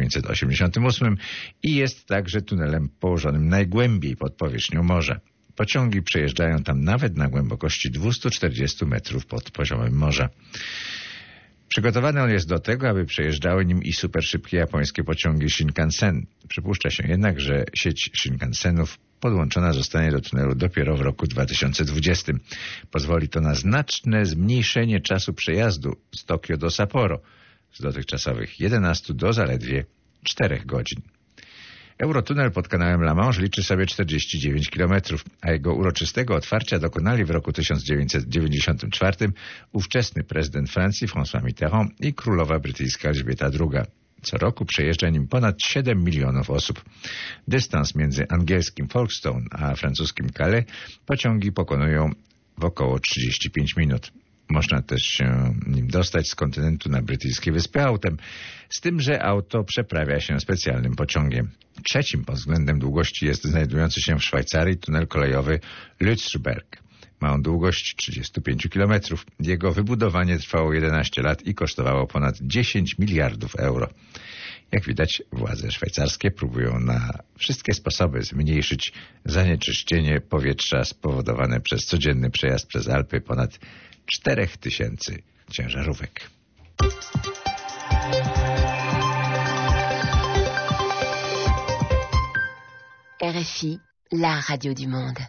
1988 i jest także tunelem położonym najgłębiej pod powierzchnią morza. Pociągi przejeżdżają tam nawet na głębokości 240 metrów pod poziomem morza. Przygotowany on jest do tego, aby przejeżdżały nim i superszybkie japońskie pociągi Shinkansen. Przypuszcza się jednak, że sieć Shinkansenów podłączona zostanie do tunelu dopiero w roku 2020. Pozwoli to na znaczne zmniejszenie czasu przejazdu z Tokio do Sapporo z dotychczasowych 11 do zaledwie 4 godzin. Eurotunel pod kanałem La Manche liczy sobie 49 km, a jego uroczystego otwarcia dokonali w roku 1994 ówczesny prezydent Francji François Mitterrand i królowa brytyjska Elżbieta II. Co roku przejeżdża nim ponad 7 milionów osób. Dystans między angielskim Folkestone a francuskim Calais pociągi pokonują w około 35 minut. Można też się nim dostać z kontynentu na brytyjskie wyspy autem, z tym, że auto przeprawia się specjalnym pociągiem. 3. pod względem długości jest znajdujący się w Szwajcarii tunel kolejowy Lützberg. Ma on długość 35 km. Jego wybudowanie trwało 11 lat i kosztowało ponad 10 miliardów euro. Jak widać, władze szwajcarskie próbują na wszystkie sposoby zmniejszyć zanieczyszczenie powietrza spowodowane przez codzienny przejazd przez Alpy ponad 4000 ciężarówek. RFI, la radio du monde.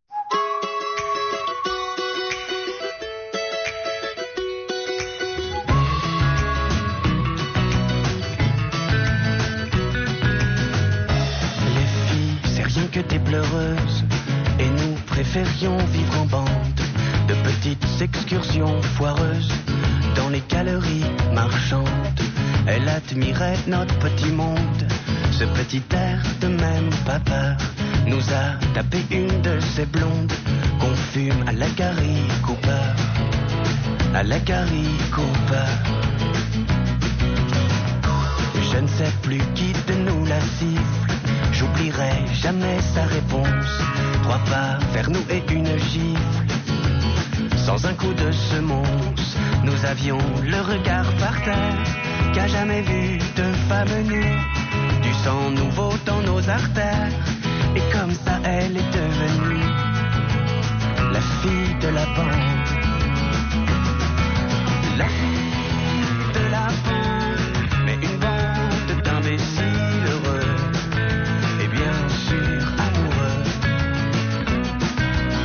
Les filles, c'est rien que des pleureuses, et nous préférions vivre en bande. De petites excursions foireuses dans les galeries marchandes. Elle admirait notre petit monde. Ce petit air de même pas peur nous a tapé une de ces blondes qu'on fume à la Gary Cooper. À la Gary Cooper. Je ne sais plus qui de nous la siffle. J'oublierai jamais sa réponse. 3 pas vers nous et une gifle. Sans un coup de semonce, nous avions le regard par terre, qu'a jamais vu de femme nue, du sang nouveau dans nos artères, et comme ça elle est devenue la fille de la bande. La fille de la bande, mais une bande d'imbéciles heureux, et bien sûr amoureux.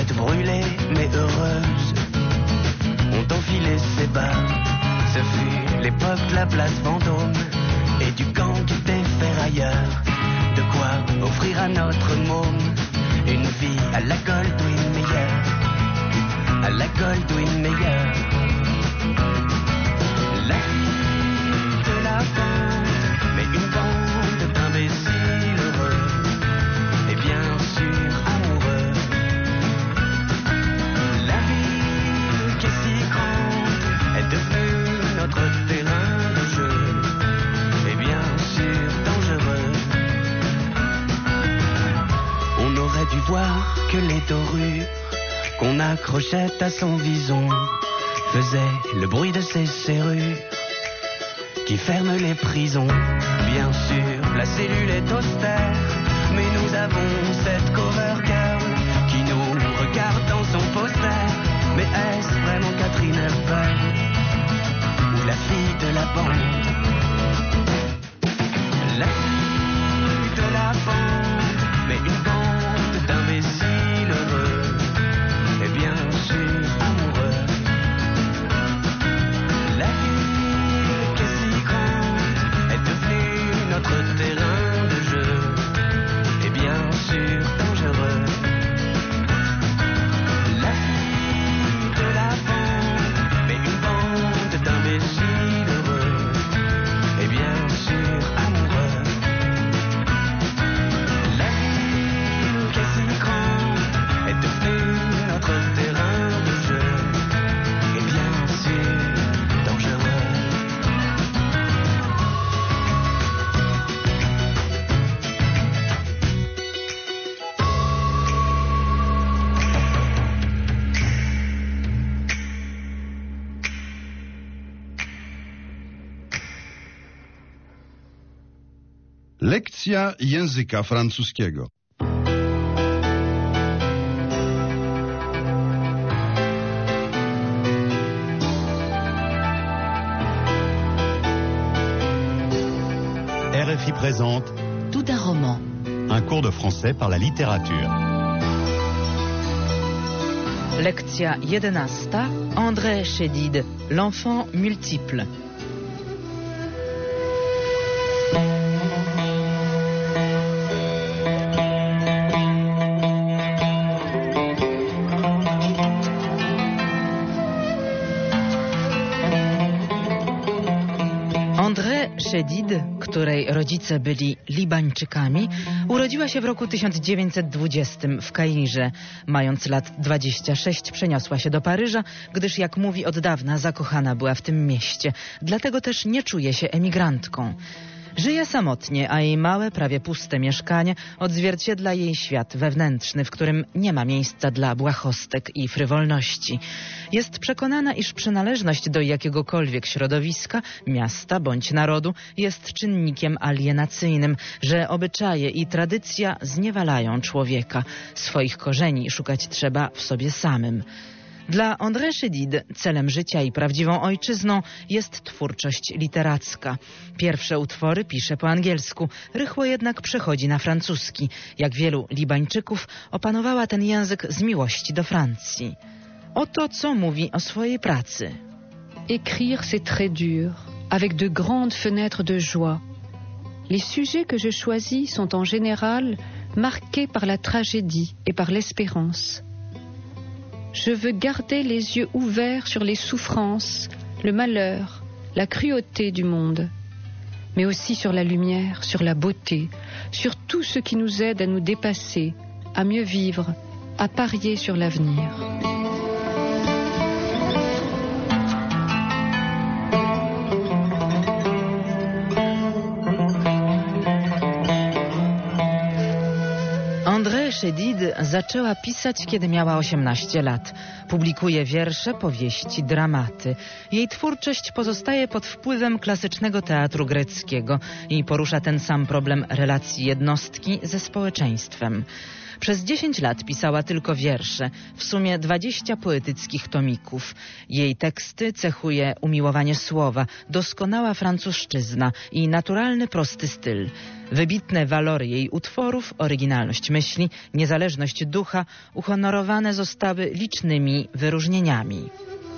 tête brûlée mais heureuse ont enfilé ses bas. Ce fut l'époque de la place Vendôme et du gang des ferrailleurs. De quoi offrir à notre môme une vie à la Goldwyn Mayer, à la Goldwyn Mayer. La vie de la bande, mais une bande d'imbéciles heureux et bien sûr amoureux. La ville qui est si grande est devenue notre terrain de jeu et bien sûr dangereux. On aurait dû voir que les dorures qu'on accrochait à son vison faisaient le bruit de ces serrures qui ferment les prisons. Bien sûr, la cellule est austère, mais nous avons cette cover girl qui nous regarde dans son poster. Mais est-ce vraiment Catherine Elfeld ou la fille de la bande? La fille de la bande, mais une bande d'imbéciles heureux et bien sûr amoureux. La ville qui est si grande est devenue notre terrain de jeu et bien sûr dangereux. La fille de la bande, mais une bande d'imbéciles heureux et bien sûr amoureux. La ville qui est si grande est devenue notre terrain de jeu et bien sûr dangereux. Lekcja języka francuskiego. RFI présente Tout un roman. un cours de français par la littérature. Lekcja 11. André Chédid, l'enfant multiple. André Chédid, której rodzice byli Libańczykami, urodziła się w roku 1920 w Kairze. Mając lat 26 przeniosła się do Paryża, gdyż jak mówi od dawna zakochana była w tym mieście. Dlatego też nie czuje się emigrantką. Żyje samotnie, a jej małe, prawie puste mieszkanie odzwierciedla jej świat wewnętrzny, w którym nie ma miejsca dla błahostek i frywolności. Jest przekonana, iż przynależność do jakiegokolwiek środowiska, miasta bądź narodu jest czynnikiem alienacyjnym, że obyczaje i tradycja zniewalają człowieka. Swoich korzeni szukać trzeba w sobie samym. Dla André Chédid celem życia i prawdziwą ojczyzną jest twórczość literacka. Pierwsze utwory pisze po angielsku, rychło jednak przechodzi na francuski. Jak wielu Libańczyków opanowała ten język z miłości do Francji. Oto co mówi o swojej pracy. Écrire c'est très dur, avec de grandes fenêtres de joie. Les sujets que je choisis sont en général marqués par la tragédie et par l'espérance. Je veux garder les yeux ouverts sur les souffrances, le malheur, la cruauté du monde, mais aussi sur la lumière, sur la beauté, sur tout ce qui nous aide à nous dépasser, à mieux vivre, à parier sur l'avenir. André Chédid zaczęła pisać, kiedy miała 18 lat. Publikuje wiersze, powieści, dramaty. Jej twórczość pozostaje pod wpływem klasycznego teatru greckiego i porusza ten sam problem relacji jednostki ze społeczeństwem. Przez 10 lat pisała tylko wiersze, w sumie 20 poetyckich tomików. Jej teksty cechuje umiłowanie słowa, doskonała francuszczyzna i naturalny, prosty styl. Wybitne walory jej utworów, oryginalność myśli, niezależność ducha uhonorowane zostały licznymi wyróżnieniami.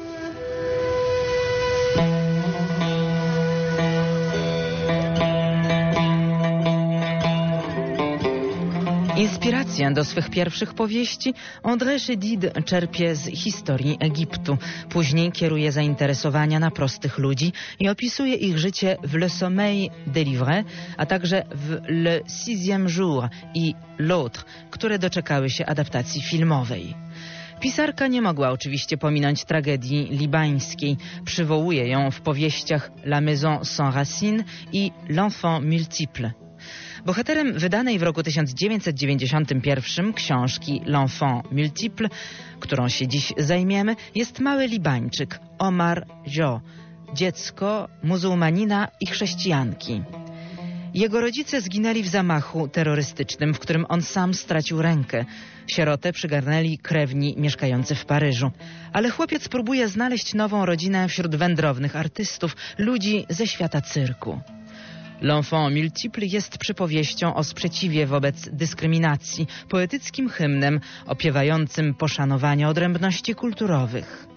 Inspirację do swych pierwszych powieści André Chédid czerpie z historii Egiptu. Później kieruje zainteresowania na prostych ludzi i opisuje ich życie w Le Sommeil délivré, a także w Le Sixième Jour i L'Autre, które doczekały się adaptacji filmowej. Pisarka nie mogła oczywiście pominąć tragedii libańskiej. Przywołuje ją w powieściach La Maison sans Racine i L'Enfant multiple. Bohaterem wydanej w roku 1991 książki L'Enfant multiple, którą się dziś zajmiemy, jest mały Libańczyk Omar Jo, dziecko muzułmanina i chrześcijanki. Jego rodzice zginęli w zamachu terrorystycznym, w którym on sam stracił rękę. Sierotę przygarnęli krewni mieszkający w Paryżu. Ale chłopiec próbuje znaleźć nową rodzinę wśród wędrownych artystów, ludzi ze świata cyrku. L'Enfant multiple jest przypowieścią o sprzeciwie wobec dyskryminacji, poetyckim hymnem opiewającym poszanowanie odrębności kulturowych.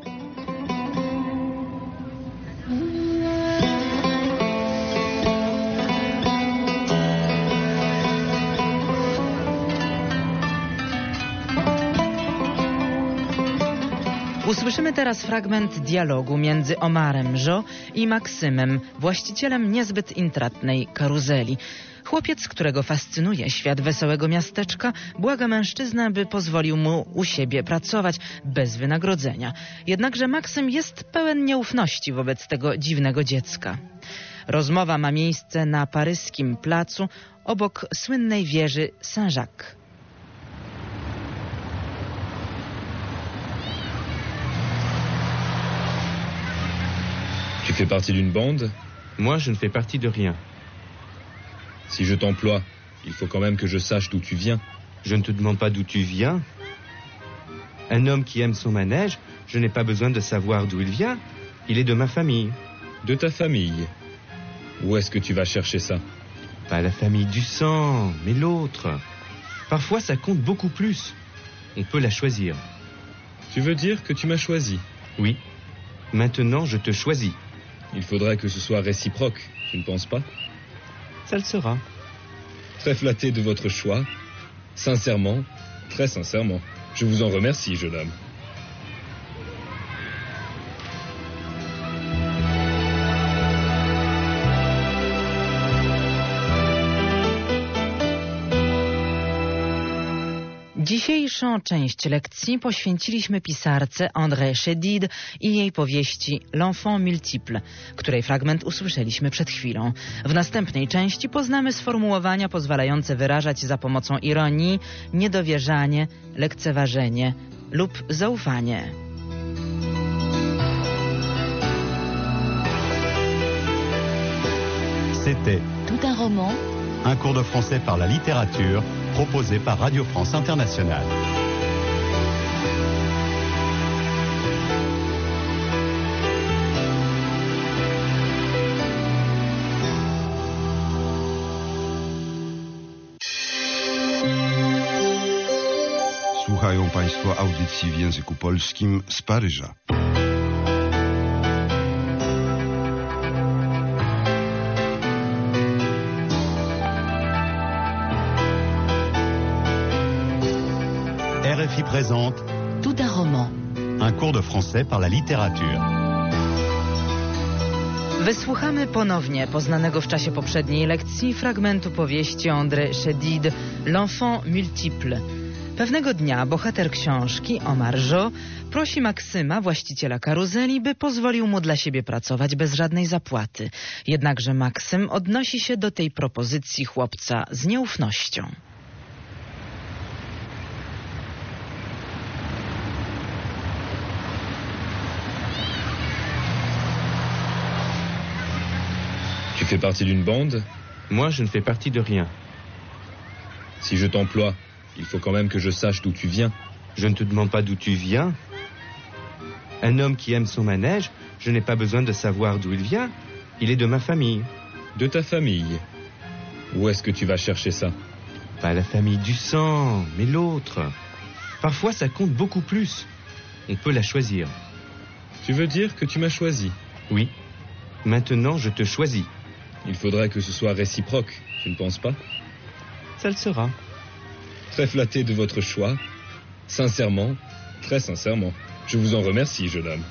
Usłyszymy teraz fragment dialogu między Omarem Jo i Maksymem, właścicielem niezbyt intratnej karuzeli. Chłopiec, którego fascynuje świat wesołego miasteczka, błaga mężczyznę, by pozwolił mu u siebie pracować bez wynagrodzenia. Jednakże Maksym jest pełen nieufności wobec tego dziwnego dziecka. Rozmowa ma miejsce na paryskim placu obok słynnej wieży Saint-Jacques. Tu fais partie d'une bande? Moi, je ne fais partie de rien. Si je t'emploie, il faut quand même que je sache d'où tu viens. Je ne te demande pas d'où tu viens. Un homme qui aime son manège, je n'ai pas besoin de savoir d'où il vient. Il est de ma famille. De ta famille? Où est-ce que tu vas chercher ça? Pas la famille du sang, mais l'autre. Parfois, ça compte beaucoup plus. On peut la choisir. Tu veux dire que tu m'as choisi? Oui. Maintenant, je te choisis. Il faudrait que ce soit réciproque, tu ne penses pas? Ça le sera. Très flatté de votre choix. Sincèrement, très sincèrement. Je vous en remercie, jeune homme. Dzisiejszą część lekcji poświęciliśmy pisarce André Chédid i jej powieści L'Enfant multiple, której fragment usłyszeliśmy przed chwilą. W następnej części poznamy sformułowania pozwalające wyrażać za pomocą ironii niedowierzanie, lekceważenie lub zaufanie. C'était Tout un roman. un cours de français par la littérature proposé par Radio France Internationale. Słuchają Państwo audycji w języku polskim z Paryża. RFI présente Tout un roman. un cours de français par la littérature. Wysłuchamy ponownie poznanego w czasie poprzedniej lekcji fragmentu powieści André Chédid L'Enfant multiple. Pewnego dnia bohater książki, Omar Jo, prosi Maksyma, właściciela karuzeli, by pozwolił mu dla siebie pracować bez żadnej zapłaty. Jednakże Maksym odnosi się do tej propozycji chłopca z nieufnością. Tu fais partie d'une bande? Moi, je ne fais partie de rien. Si je t'emploie, il faut quand même que je sache d'où tu viens. Je ne te demande pas d'où tu viens. Un homme qui aime son manège, je n'ai pas besoin de savoir d'où il vient. Il est de ma famille. De ta famille? Où est-ce que tu vas chercher ça? Pas la famille du sang, mais l'autre. Parfois, ça compte beaucoup plus. On peut la choisir. Tu veux dire que tu m'as choisi? Oui. Maintenant, je te choisis. Il faudrait que ce soit réciproque, tu ne penses pas? Ça le sera. Très flatté de votre choix. Sincèrement, très sincèrement. Je vous en remercie, jeune homme.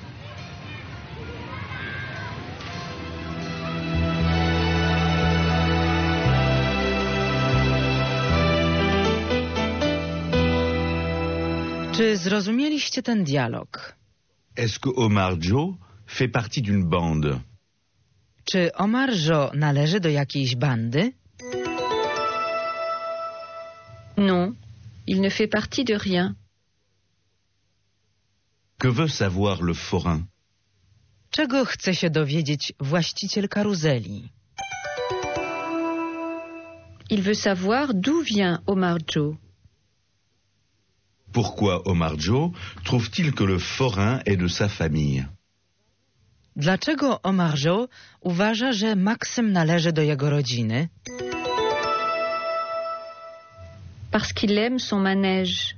Czy zrozumieliście ten dialog? Est-ce que Omar Joe fait partie d'une bande? Czy Omar Joe należy do jakiejś bandy? Non, il ne fait partie de rien. Que veut savoir le forain? Czego chce się dowiedzieć właściciel karuzeli? Il veut savoir d'où vient Omar Joe. Pourquoi Omar Joe trouve-t-il que le forain est de sa famille? Dlaczego Omar Joe uważa, że Maksym należy do jego rodziny? Parce qu'il aime son manège.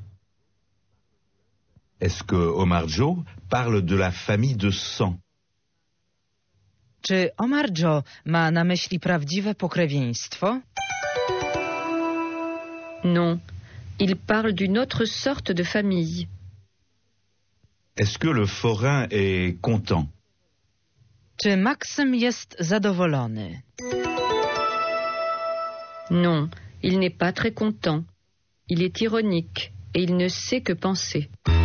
Est-ce que Omar Joe parle de la famille de sang? Czy Omar Joe ma na myśli prawdziwe pokrewieństwo? Non, il parle d'une autre sorte de famille. Est-ce que le forain est content? Czy Maksym jest zadowolony? Non, il n'est pas très content. Il est ironique et il ne sait que penser.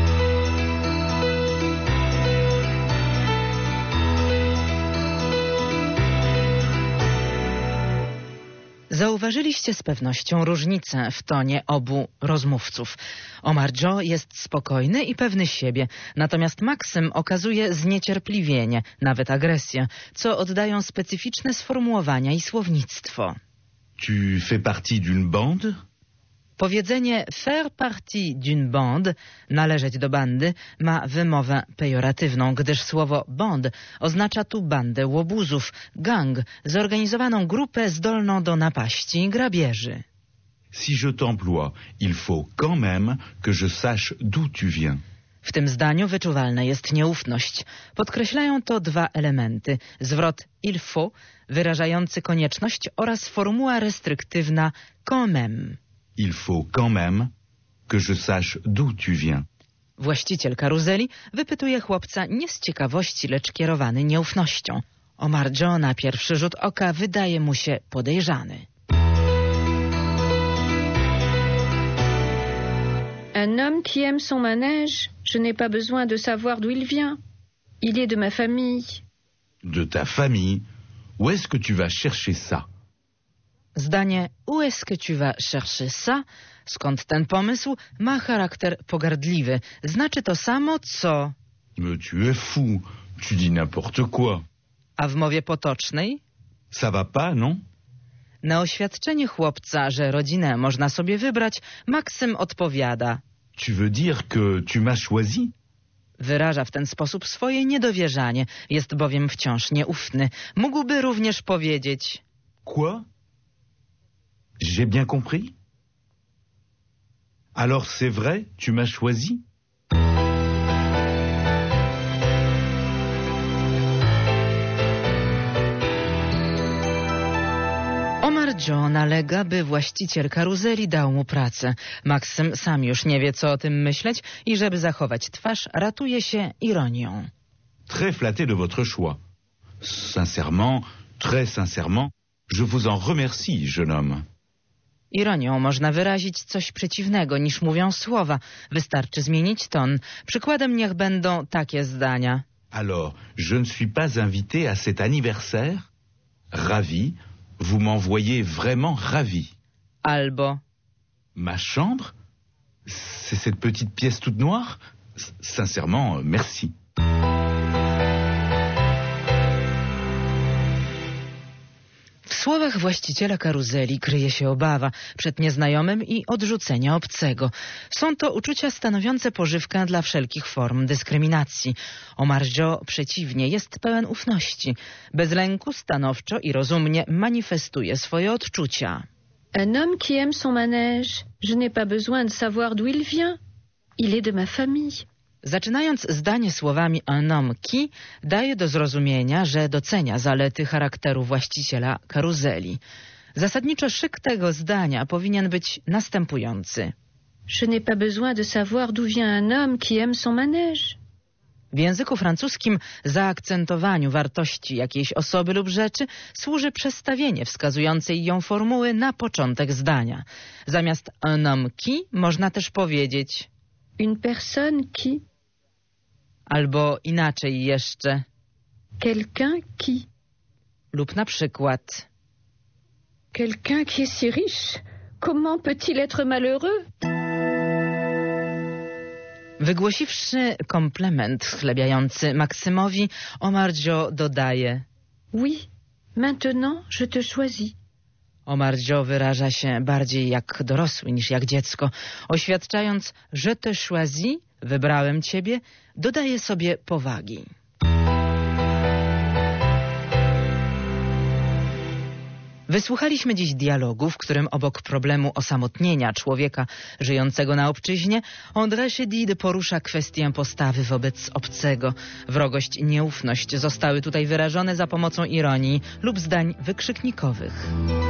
Zauważyliście z pewnością różnicę w tonie obu rozmówców. Omar Joe jest spokojny i pewny siebie, natomiast Maksym okazuje zniecierpliwienie, nawet agresję, co oddają specyficzne sformułowania i słownictwo. Tu fais partie d'une bande? Powiedzenie faire partie d'une bande, należeć do bandy, ma wymowę pejoratywną, gdyż słowo bande oznacza tu bandę łobuzów, gang, zorganizowaną grupę zdolną do napaści i grabieży. Si je t'emploie, il faut quand même que je sache d'où tu viens. W tym zdaniu wyczuwalna jest nieufność. Podkreślają to dwa elementy. Zwrot il faut, wyrażający konieczność, oraz formuła restriktywna quand même. Il faut quand même que je sache d'où tu viens. Właściciel karuzeli wypytuje chłopca nie z ciekawości, lecz kierowany nieufnością. Omar Joe na pierwszy rzut oka wydaje mu się podejrzany. Un homme qui aime son manège, je n'ai pas besoin de savoir d'où il vient. Il est de ma famille. De ta famille? Où est-ce que tu vas chercher ça? Zdanie où est-ce que tu vas chercher ça? Skąd ten pomysł? Ma charakter pogardliwy. Znaczy to samo, co... Mais tu es fou. Tu dis n'importe quoi. A w mowie potocznej? Ça va pas, non? Na oświadczenie chłopca, że rodzinę można sobie wybrać, Maksym odpowiada. Tu veux dire que tu m'as choisi? Wyraża w ten sposób swoje niedowierzanie. Jest bowiem wciąż nieufny. Mógłby również powiedzieć... Quoi? J'ai bien compris? Alors c'est vrai, tu m'as choisi? Omar Joe nalega, by właściciel karuzeli dał mu pracę. Maksym sam już nie wie, co o tym myśleć i żeby zachować twarz, ratuje się ironią. Très flatté de votre choix. Sincèrement, très sincèrement, je vous en remercie, jeune homme. Ironią można wyrazić coś przeciwnego niż mówią słowa. Wystarczy zmienić ton. Przykładem niech będą takie zdania. Alors, je ne suis pas invité à cet anniversaire? Ravi. Vous m'envoyez vraiment ravi. Albo... Ma chambre? C'est cette petite pièce toute noire? Sincèrement, merci. W słowach właściciela karuzeli kryje się obawa przed nieznajomym i odrzucenia obcego. Są to uczucia stanowiące pożywkę dla wszelkich form dyskryminacji. Omar Joe przeciwnie, jest pełen ufności. Bez lęku stanowczo i rozumnie manifestuje swoje odczucia. Un homme qui aime son manège, je n'ai pas besoin de savoir d'où il vient. Il est de ma famille. Zaczynając zdanie słowami un homme qui, daje do zrozumienia, że docenia zalety charakteru właściciela karuzeli. Zasadniczo szyk tego zdania powinien być następujący. Je n'ai pas besoin de savoir d'où vient un homme qui aime son manège. W języku francuskim zaakcentowaniu wartości jakiejś osoby lub rzeczy służy przestawienie wskazującej ją formuły na początek zdania. Zamiast un homme qui można też powiedzieć une personne qui, albo inaczej jeszcze quelqu'un qui, lub na przykład quelqu'un qui est si riche, comment peut-il être malheureux? Wygłosiwszy komplement schlebiający Maksymowi, Omar Joe dodaje: Oui, maintenant je te choisis. Omar Joe wyraża się bardziej jak dorosły niż jak dziecko. Oświadczając, je te choisis, wybrałem ciebie, dodaje sobie powagi. Wysłuchaliśmy dziś dialogu, w którym obok problemu osamotnienia człowieka żyjącego na obczyźnie, André Chédid porusza kwestię postawy wobec obcego. Wrogość i nieufność zostały tutaj wyrażone za pomocą ironii lub zdań wykrzyknikowych.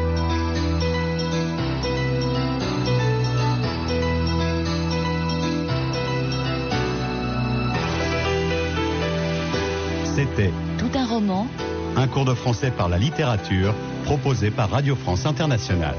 C'était Tout un roman. Un cours de français par la littérature proposé par Radio France Internationale.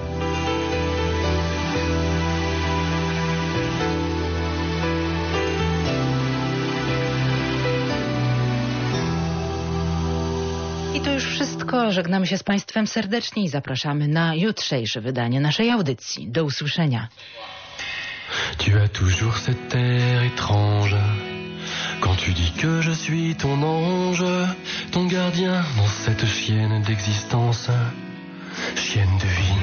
I to już wszystko. Żegnamy się z Państwem serdecznie i zapraszamy na jutrzejsze wydanie naszej audycji. Do usłyszenia. Tu as toujours cet air étrange quand tu dis que je suis ton ange, ton gardien dans cette chienne d'existence, chienne de vie.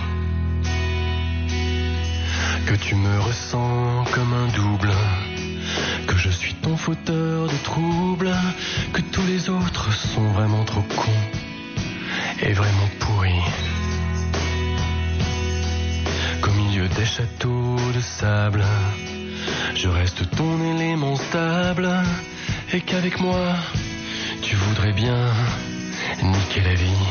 Que tu me ressens comme un double, que je suis ton fauteur de troubles, que tous les autres sont vraiment trop cons et vraiment pourris. Qu'au milieu des châteaux de sable, je reste ton élément stable et qu'avec moi, tu voudrais bien niquer la vie.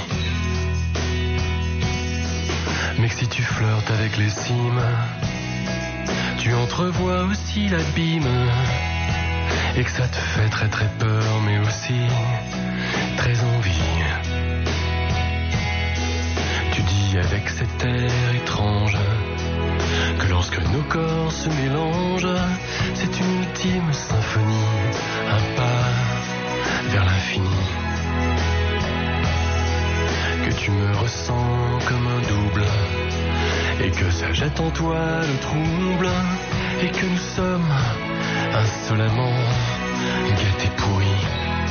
Mais que si tu flirtes avec les cimes, tu entrevois aussi l'abîme et que ça te fait très très peur mais aussi très envie. Tu dis avec cet air étrange que lorsque nos corps se mélangent, c'est une ultime symphonie, un pas vers l'infini. Que tu me ressens comme un double et que ça jette en toi le trouble et que nous sommes insolemment gâtés pourris.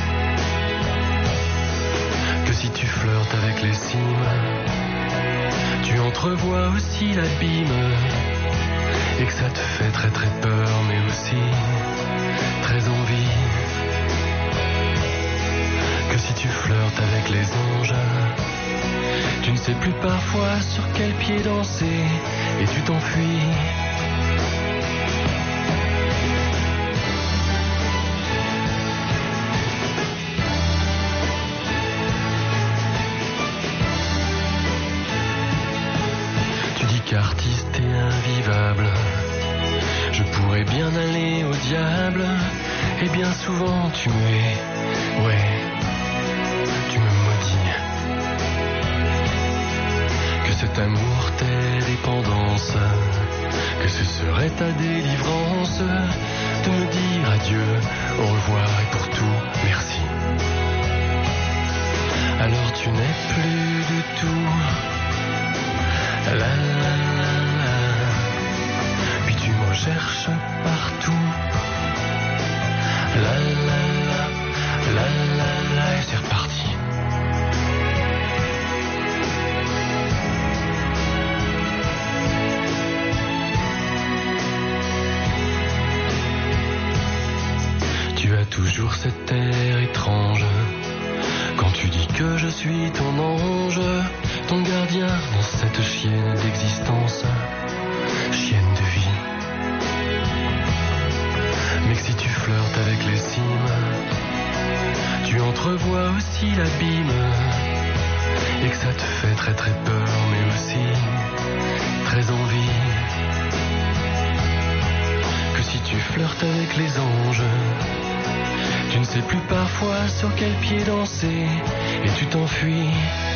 Que si tu flirtes avec les cimes, tu entrevois aussi l'abîme et que ça te fait très très peur mais aussi très envie. Que si tu flirtes avec les anges, tu ne sais plus parfois sur quel pied danser et tu t'enfuis. Artiste et invivable, je pourrais bien aller au diable, et bien souvent tu me hais, ouais, tu me maudis. Que cet amour t'est dépendance, que ce serait ta délivrance, de me dire adieu, au revoir et pour tout, merci. Alors tu n'es plus du tout la la la la, puis tu me recherches partout. La la la, la la la, et c'est reparti. Tu as toujours cet air étrange Quand tu dis que je suis ton ange, ton gardien dans cette chienne d'existence, chienne de vie. Mais que si tu flirtes avec les cimes, tu entrevois aussi l'abîme, et que ça te fait très très peur, mais aussi très envie. Que si tu flirtes avec les anges, tu ne sais plus parfois sur quel pied danser, et tu t'enfuis